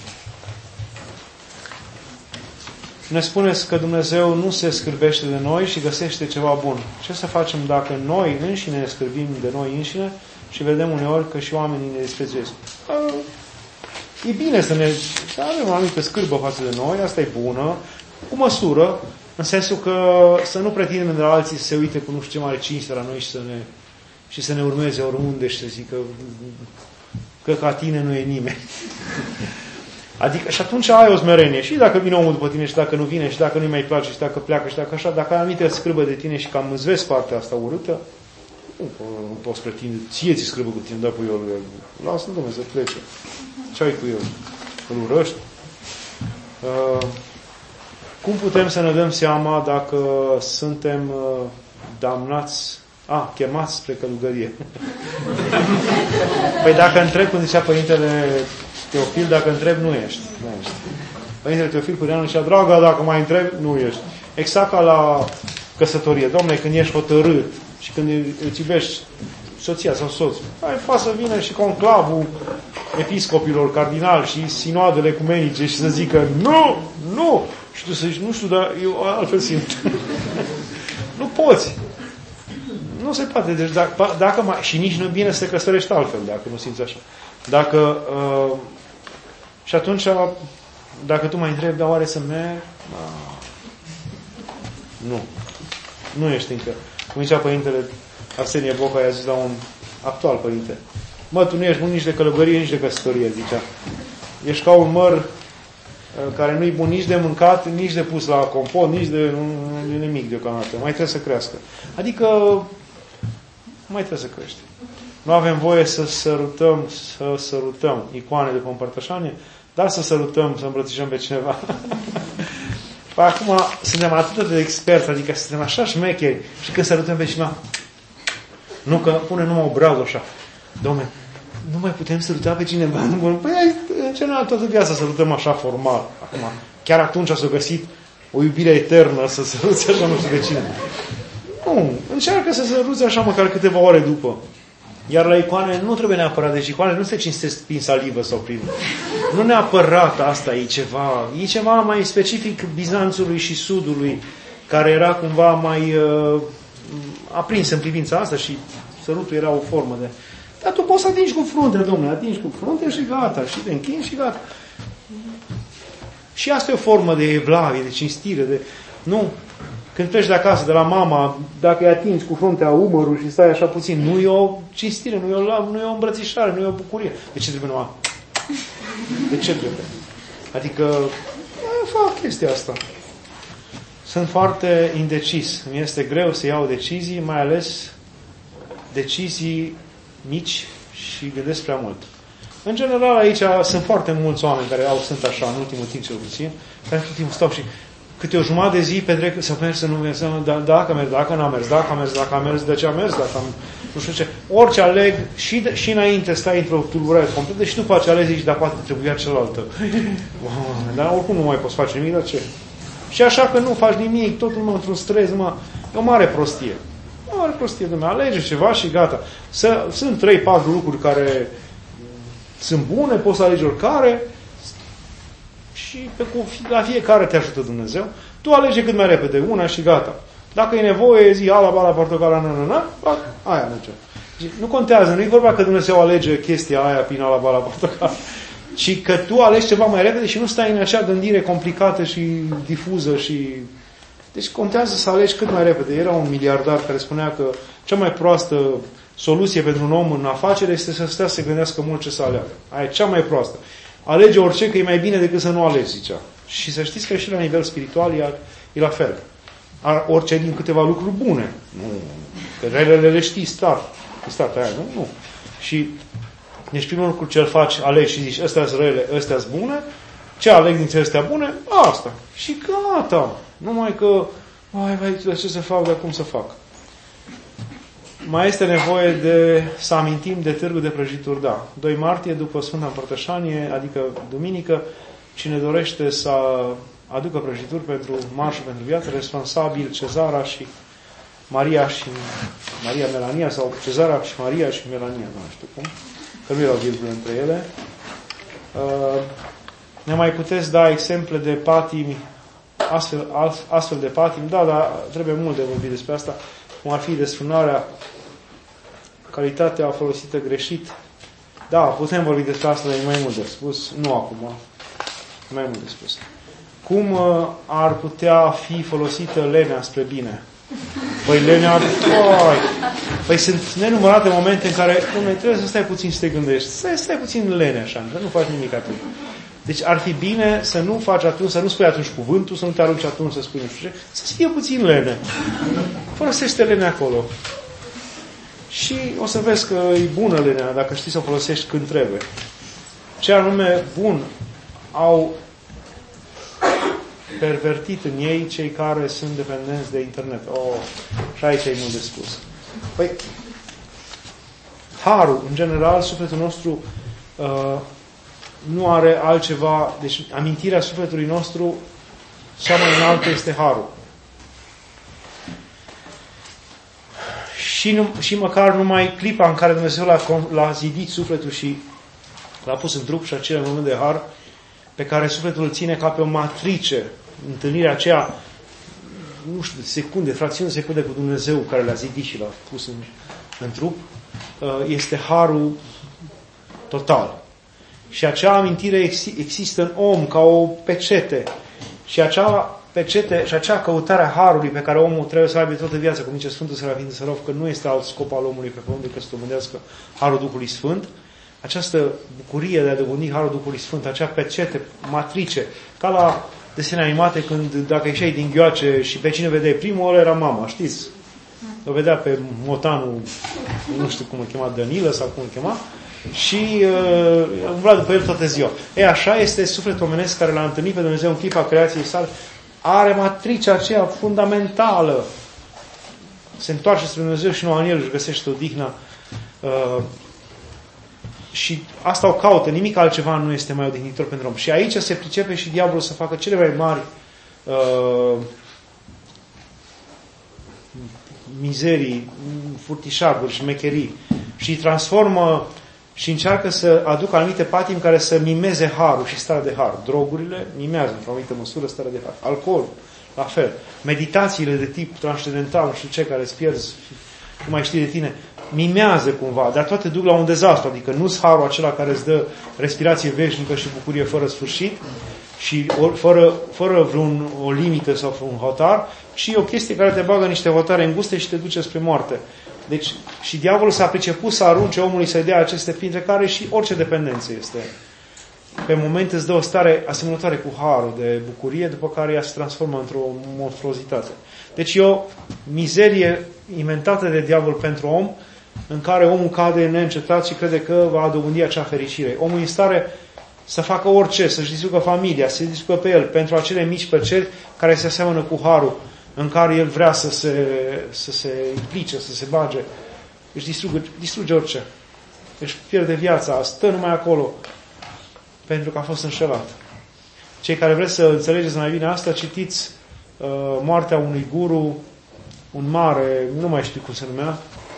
Ne spuneți că Dumnezeu nu se scârbește de noi și găsește ceva bun. Ce să facem dacă noi înșine ne scârbim de noi înșine și vedem uneori că și oamenii ne disprețuiesc? E bine să, ne, să avem o anumită scârbă față de noi, asta e bună, cu măsură, în sensul că să nu pretindem de la alții să se uite cu nu știu ce mare cinste la noi și să ne, și să ne urmeze oriunde și să zică că ca tine nu e nimeni. Adică, și atunci ai o smerenie. Și dacă vine omul după tine și dacă nu vine și dacă nu-i mai place și dacă pleacă și dacă așa, dacă ai aminte scârbă de tine și cam îți vezi partea asta urâtă, nu, nu poți pretinde, ție ți scârbă cu tine, da, pui eu, lasă-l, Dumnezeu, să plece. Ce ai cu el? Îl urăști? Uh, cum putem să ne dăm seama dacă suntem uh, damnați, a, chemați spre călugărie? Păi dacă întreb, cum zicea Părintele Teofil, dacă întreb, nu ești. Nu ești. Părintele Teofil Cureanu zicea, dragă, dacă mai întreb, nu ești. Exact ca la căsătorie. Dom'le, când ești hotărât și când îți iubești soția sau soțul, ai poate să vină și conclavul episcopilor, cardinali și sinoadele ecumenice și să zică, nu, nu! Și tu să zici, nu știu, dar eu altfel simt. Nu poți. Nu se poate. Deci dacă, dacă mai, și nici nu e bine să te căsătorești altfel, dacă nu simți așa. Dacă, uh, și atunci, dacă tu mai întrebi, dar oare să merg? Ah, nu. Nu ești încă. Cum zicea Părintele Arsenie Boca, i-a zis la un actual părinte. Mă, tu nu ești bun nici de călătorie, nici de căsătorie, zicea. Ești ca un măr uh, care nu-i bun nici de mâncat, nici de pus la compot, nici de, de nimic deocamdată. Mai trebuie să crească. Adică, mai trebuie să crește. Nu avem voie să sărutăm, să sărutăm icoane de pe împărtășanie, dar să sărutăm, să îmbrățișăm pe cineva. Acum suntem atât de experți, adică suntem așa șmecheri și când sărutăm pe cineva, nu că pune numai o brauză așa. Dom'le, nu mai putem săruta pe cineva? Păi, în general, toată viața sărutăm așa formal. Acum, chiar atunci s-a găsit o iubire eternă să săruți așa nu știu de cine. Nu, încearcă să săruți așa măcar câteva ore după. Iar la icoane nu trebuie neapărat, deci icoane nu se cinstesc prin salivă sau prin... Nu neapărat asta e ceva, e ceva mai specific Bizanțului și Sudului, care era cumva mai uh, aprins în privința asta și sărutul era o formă de... Dar tu poți să atingi cu frunte, domnule, atingi cu frunte și gata, și te închin și gata. Și asta e o formă de evlavie, de cinstire, de... Nu... Când pleci de acasă, de la mama, dacă îi atingi cu fruntea umărul și stai așa puțin, nu e o cinstire, nu e o, nu e o îmbrățișare, nu e o bucurie. De ce trebuie numai? De ce trebuie? Adică, fac chestia asta. Sunt foarte indecis. Mi este greu să iau decizii, mai ales decizii mici și gândesc prea mult. În general, aici sunt foarte mulți oameni care au, sunt așa, în ultimul timp cel puțin, care tot timpul stau și câte o jumătate de zi petrec să merg, să nu merg, să nu, da, dacă merg, dacă n-am mers, dacă am mers, dacă am mers, de ce am mers, dacă am, nu știu ce. Orice aleg, și, de, și înainte stai într-o tulburare completă și după aceea alegi, dar poate trebuia cealaltă. Dar oricum nu mai poți face nimic, dar ce? Și așa că nu faci nimic, totul mă într-un stres, mă, e o mare prostie. O mare prostie, Dumnezeu, alege ceva și gata. Să, sunt trei patru lucruri care sunt bune, poți să alegi oricare, și pe cu, la fiecare te ajută Dumnezeu. Tu alege cât mai repede una și gata. Dacă e nevoie, zi ala, bala, portocala, na, na, na, aia merge. Nu contează, nu e vorba că Dumnezeu alege chestia aia prin ala, bala, portocala, ci că tu alegi ceva mai repede și nu stai în acea gândire complicată și difuză și... Deci contează să alegi cât mai repede. Era un miliardar care spunea că cea mai proastă soluție pentru un om în afacere este să stea să se gândească mult ce să aleagă. Aia e cea mai proastă. Alege orice, că e mai bine decât să nu alegi, zicea. Și să știți că și la nivel spiritual e, e la fel. Ar, orice din câteva lucruri bune. Nu. Că relele le știi, start. Start aia, nu? Nu. Și, deci primul lucru ce îl faci, alegi și zici, ăstea-s rele, ăstea-s bune, ce aleg dintre astea bune? Asta. Și gata. Numai că, vai, vai, ce să fac, dar cum să fac? Mai este nevoie de să amintim de Târgul de Prăjituri, da. doi martie, după Sfânta Împărtășanie, adică duminică, cine dorește să aducă prăjituri pentru Marșul pentru Viață, responsabil Cezara și Maria și Maria Melania, sau Cezara și Maria și Melania, nu știu cum, că nu erau virgule între ele. Ne mai puteți da exemple de patimi, astfel, astfel de patimi? Da, dar trebuie mult de vorbit despre asta, cum ar fi desfrânarea, calitatea folosită greșit. Da, putem vorbi despre asta, dar e mai mult de spus. Nu acum. Mai mult de spus. Cum uh, ar putea fi folosită lenea spre bine? Păi lenea... Păi, păi sunt nenumărate momente în care dom'le, trebuie să stai puțin să te gândești. Stai, stai puțin lene așa, că nu faci nimic atunci. Deci ar fi bine să nu faci atunci, să nu spui atunci cuvântul, să nu te arunci atunci să spui nu știu ce, să fie puțin lene. Folosește lenea acolo. Și o să vezi că e bună lenea, dacă știi să o folosești când trebuie. Ce anume bun au pervertit în ei cei care sunt dependenți de internet. Oh, și aici e mult de spus. Păi, harul, în general, sufletul nostru uh, nu are altceva, deci amintirea sufletului nostru cea mai înaltă este harul. Și, nu, și măcar numai clipa în care Dumnezeu l-a, l-a zidit sufletul și l-a pus în trup și acel moment de har pe care sufletul îl ține ca pe o matrice, întâlnirea aceea, nu știu, secunde, fracțiuni de secunde cu Dumnezeu care l-a zidit și l-a pus în, în trup, este harul total. Și acea amintire există în om ca o pecete. Și acea pecete și acea căutare a harului pe care omul trebuie să aibă toată viața, cum zice Sfântul Serafin de Sarov, că nu este alt scop al omului pe pământ decât să dobândească harul Duhului Sfânt, această bucurie de a dobândi harul Duhului Sfânt, acea pecete, matrice, ca la desene animate când dacă ieșeai din ghioace și pe cine vedeai primul, ăla era mama, știți? O vedea pe motanul, nu știu cum îl chema, Danilă sau cum îl chema, și uh, umbla după el toată ziua. E, așa este sufletul omenesc care l-a întâlnit pe Dumnezeu în clipa creației sale, are matricea aceea fundamentală. Se întoarce spre Dumnezeu și nu în el își găsește odihna. Uh, și asta o caută. Nimic altceva nu este mai odihnitor pentru om. Și aici se pricepe și diavolul să facă cele mai mari uh, mizerii, furtișaguri și mecherii. și transformă și încearcă să aducă anumite patimi care să mimeze harul și starea de har. Drogurile mimează într-o anumită măsură starea de har. Alcool, la fel. Meditațiile de tip transcendental, nu știu ce, care îți pierzi, nu mai știi de tine, mimează cumva, dar toate duc la un dezastru, adică nu-s harul acela care îți dă respirație veșnică și bucurie fără sfârșit și fără, fără vreun o limită sau un hotar, ci o chestie care te bagă niște hotare înguste și te duce spre moarte. Deci, și diavolul s-a priceput să arunce omului să-i dea aceste, printre care și orice dependență este. Pe moment îți dă o stare asemănătoare cu harul de bucurie, după care ea se transformă într-o monstruozitate. Deci e o mizerie inventată de diavol pentru om, în care omul cade neîncetat și crede că va adăundi acea fericire. Omul e în stare să facă orice, să-și distrugă familia, să-și distrugă pe el, pentru acele mici plăceri care se aseamănă cu harul, în care el vrea să se, să se implice, să se bage. Își distruge, distruge orice. Își pierde viața, stă numai acolo, pentru că a fost înșelat. Cei care vreți să înțelegeți mai bine asta, citiți uh, moartea unui guru, un mare, nu mai știu cum se numea,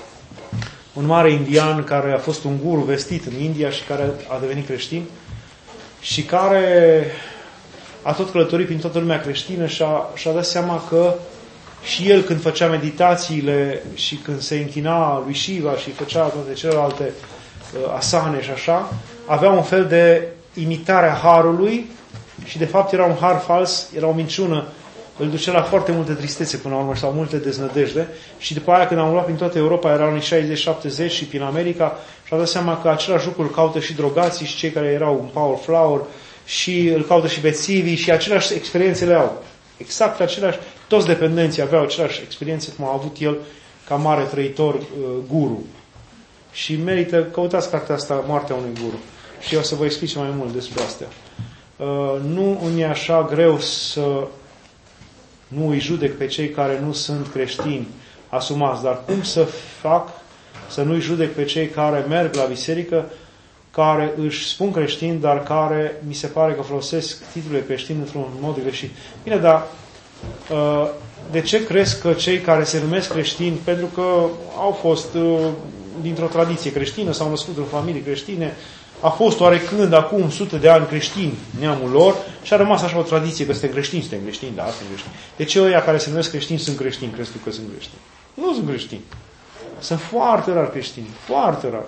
un mare indian care a fost un guru vestit în India și care a devenit creștin și care a tot călătorit prin toată lumea creștină și a, și-a dat seama că și el când făcea meditațiile și când se închina lui Shiva și făcea toate celelalte uh, asane și așa, avea un fel de imitare a harului și de fapt era un har fals, era o minciună, îl ducea la foarte multe tristețe până la urmă sau multe deznădejde și după aia când am luat prin toată Europa, erau anii șaizeci șaptezeci și prin America și-a dat seama că același lucru îl caută și drogații și cei care erau în Power Flower și îl caută și bețivii și aceleași experiențe le au. Exact aceleași, toți dependenții aveau aceleași experiențe cum a avut el ca mare trăitor uh, guru. Și merită, căutați cartea asta, Moartea unui guru. Și eu o să vă explic mai mult despre astea. Uh, nu îmi e așa greu să nu îi judec pe cei care nu sunt creștini asumați, dar cum să fac să nu îi judec pe cei care merg la biserică, care își spun creștini, dar care mi se pare că folosesc titlurile creștini într-un mod greșit. Bine, dar uh, de ce crezi că cei care se numesc creștini, pentru că au fost uh, dintr-o tradiție creștină, s-au născut în familii creștine, a fost oarecând acum sute de ani creștini neamul lor și a rămas așa o tradiție că suntem creștini, suntem creștini, da, suntem creștini. De ce ăia care se numesc creștini sunt creștini? Crezi tu că sunt creștini? Nu sunt creștini. Sunt foarte rar creștini. Foarte rar.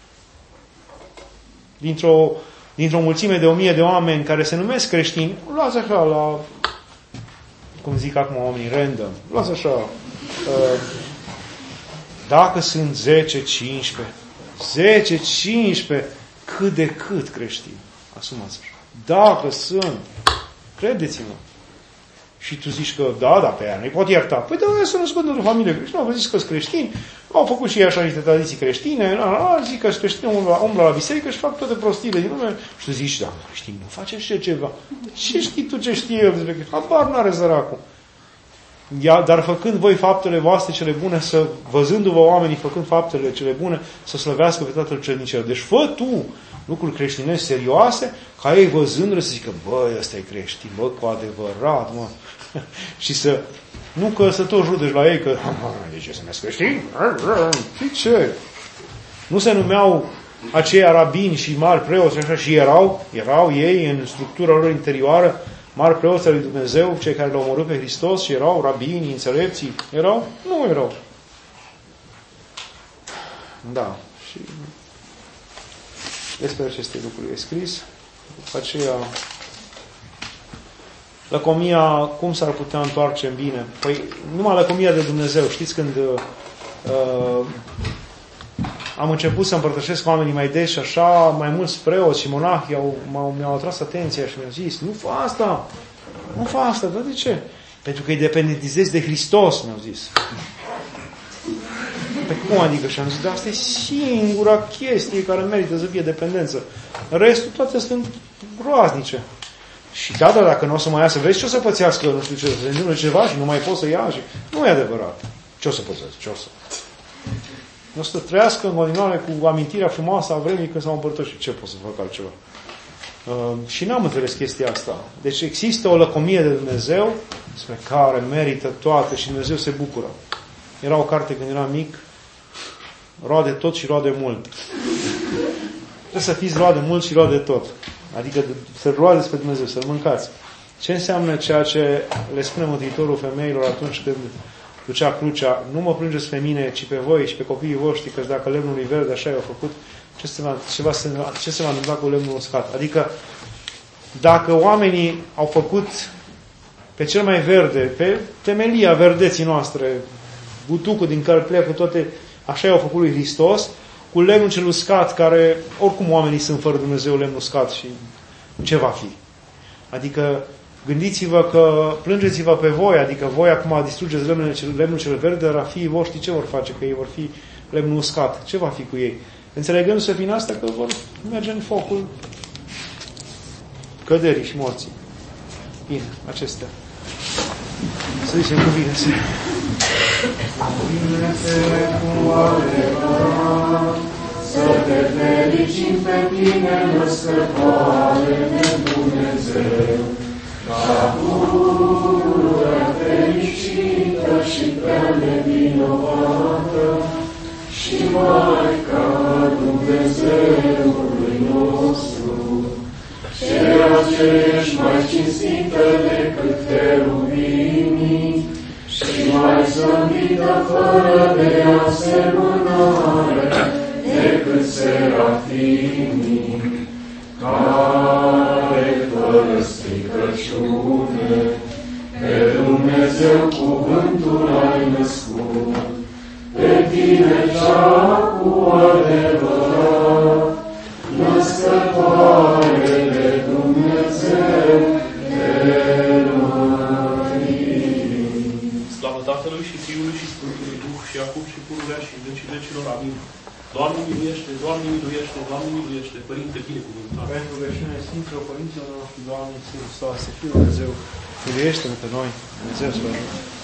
Dintr-o, dintr-o mulțime de o mie de oameni care se numesc creștini, luați așa la, cum zic acum oamenii, random. Luați așa, uh, dacă sunt zece cincisprezece, zece cincisprezece, cât de cât creștini. Asumați așa. Dacă sunt, credeți-mă. Și tu zici că, da, da, pe aia nu-i pot ierta. Păi, da, să născut într-o familie creștină, au zis că sunt creștini, au făcut și ei așa niște tradiții creștine, la, la, zic că sunt creștini, umblă la biserică și fac toate prostiile din lume. Și tu zici, da, creștini, nu face și ceva. Ce știi tu ce știi el despre creștini? Habar n-are săracul. Ia, dar făcând voi faptele voastre cele bune, să, văzându-vă oamenii făcând faptele cele bune, să slăvească pe Tatăl cel din cer. Deci fă tu lucruri creștinești serioase, ca ei văzându-le să zică, băi, ăsta e creștin, bă, cu adevărat, mă. Și să, nu că să tot judeci la ei, că, de ce să ne creștini? Și ce? Nu se numeau aceia rabini și mari preoți, așa, și erau, erau ei în structura lor interioară, mari preoți al lui Dumnezeu, cei care l-au omorât pe Hristos și erau rabini, înțelepții, erau? Nu erau. Da. Și despre aceste lucruri e scris. După aceea, lăcomia, cum s-ar putea întoarce în bine? Păi, numai lăcomia de Dumnezeu. Știți când uh, am început să împărtășesc cu oamenii mai des și așa, mai mulți preoți și monahi au, m-au, mi-au atras atenția și mi-au zis, nu fă asta, nu fă asta, dar de ce? Pentru că îi dependentizezi de Hristos, mi-au zis. Pe cum adică? Și am zis, dar asta e singura chestie care merită să fie dependență. Restul toate sunt groaznice. Și da, dar dacă nu o să mai iasă, vezi ce o să pățească, nu știu ce, să se întâmple ceva și nu mai poți să ia și... Nu e adevărat. Ce o să pățească? Ce o să... Nu o să trăiască în continuare cu amintirea frumoasă a vremii când s-au împărtășit. Ce pot să fac altceva? Uh, și n-am înțeles chestia asta. Deci există o lăcomie de Dumnezeu spre care merită toate și Dumnezeu se bucură. Era o carte când eram mic, roade tot și roade mult. Trebuie să fiți roade mult și roade tot. Adică să roade spre Dumnezeu, să-L mâncați. Ce înseamnă ceea ce le spune Mântuitorul femeilor atunci când ducea crucea? Nu mă plângeți pe mine, ci pe voi și pe copiii voștri, că dacă lemnul e verde, așa i-au făcut, ce se va, ce va, ce se va întâmpla cu lemnul uscat? Adică, dacă oamenii au făcut pe cel mai verde, pe temelia verdeții noastre, butucul din care pleacă toate, așa i-au făcut lui Hristos, cu lemnul cel uscat, care, oricum oamenii sunt fără Dumnezeu, lemnul uscat și ce va fi? Adică, gândiți-vă că plângeți-vă pe voi, adică voi acum distrugeți lemnul cel, lemnul cel verde, dar fiii voștri ce vor face? Că ei vor fi lemnul uscat. Ce va fi cu ei? Înțelegându-se prin asta că vor merge în focul căderii și morții. Bine, acestea. Să zicem cuvinte. Cuvinte cu adevărat, să te fericim pe tine, născătoare de Dumnezeu, ca pură fericită și prea nevinovată, și Maica Dumnezeului nostru, ceea ce ești mai cinstită decât cherubimii și mai slăvită fără de asemănare decât serafimii, care fără stricăciune pe Dumnezeu cuvântul ai născut, pe tine cea cu adevărat, născătoare de Dumnezeu, te mărim. Slavă Tatălui și Fiului și Sfântului Duh și acum și pururea și în vecii vecilor. Amin. Doamne miluiește, Doamne miluiește, Doamne miluiește, Părinte binecuvântat. Pentru rugăciunea Sfinților Părinților noștri, Doamne, Iisus Hristos, să fie Dumnezeu, miluiește-ne pe noi, Dumnezeu să vă ajute.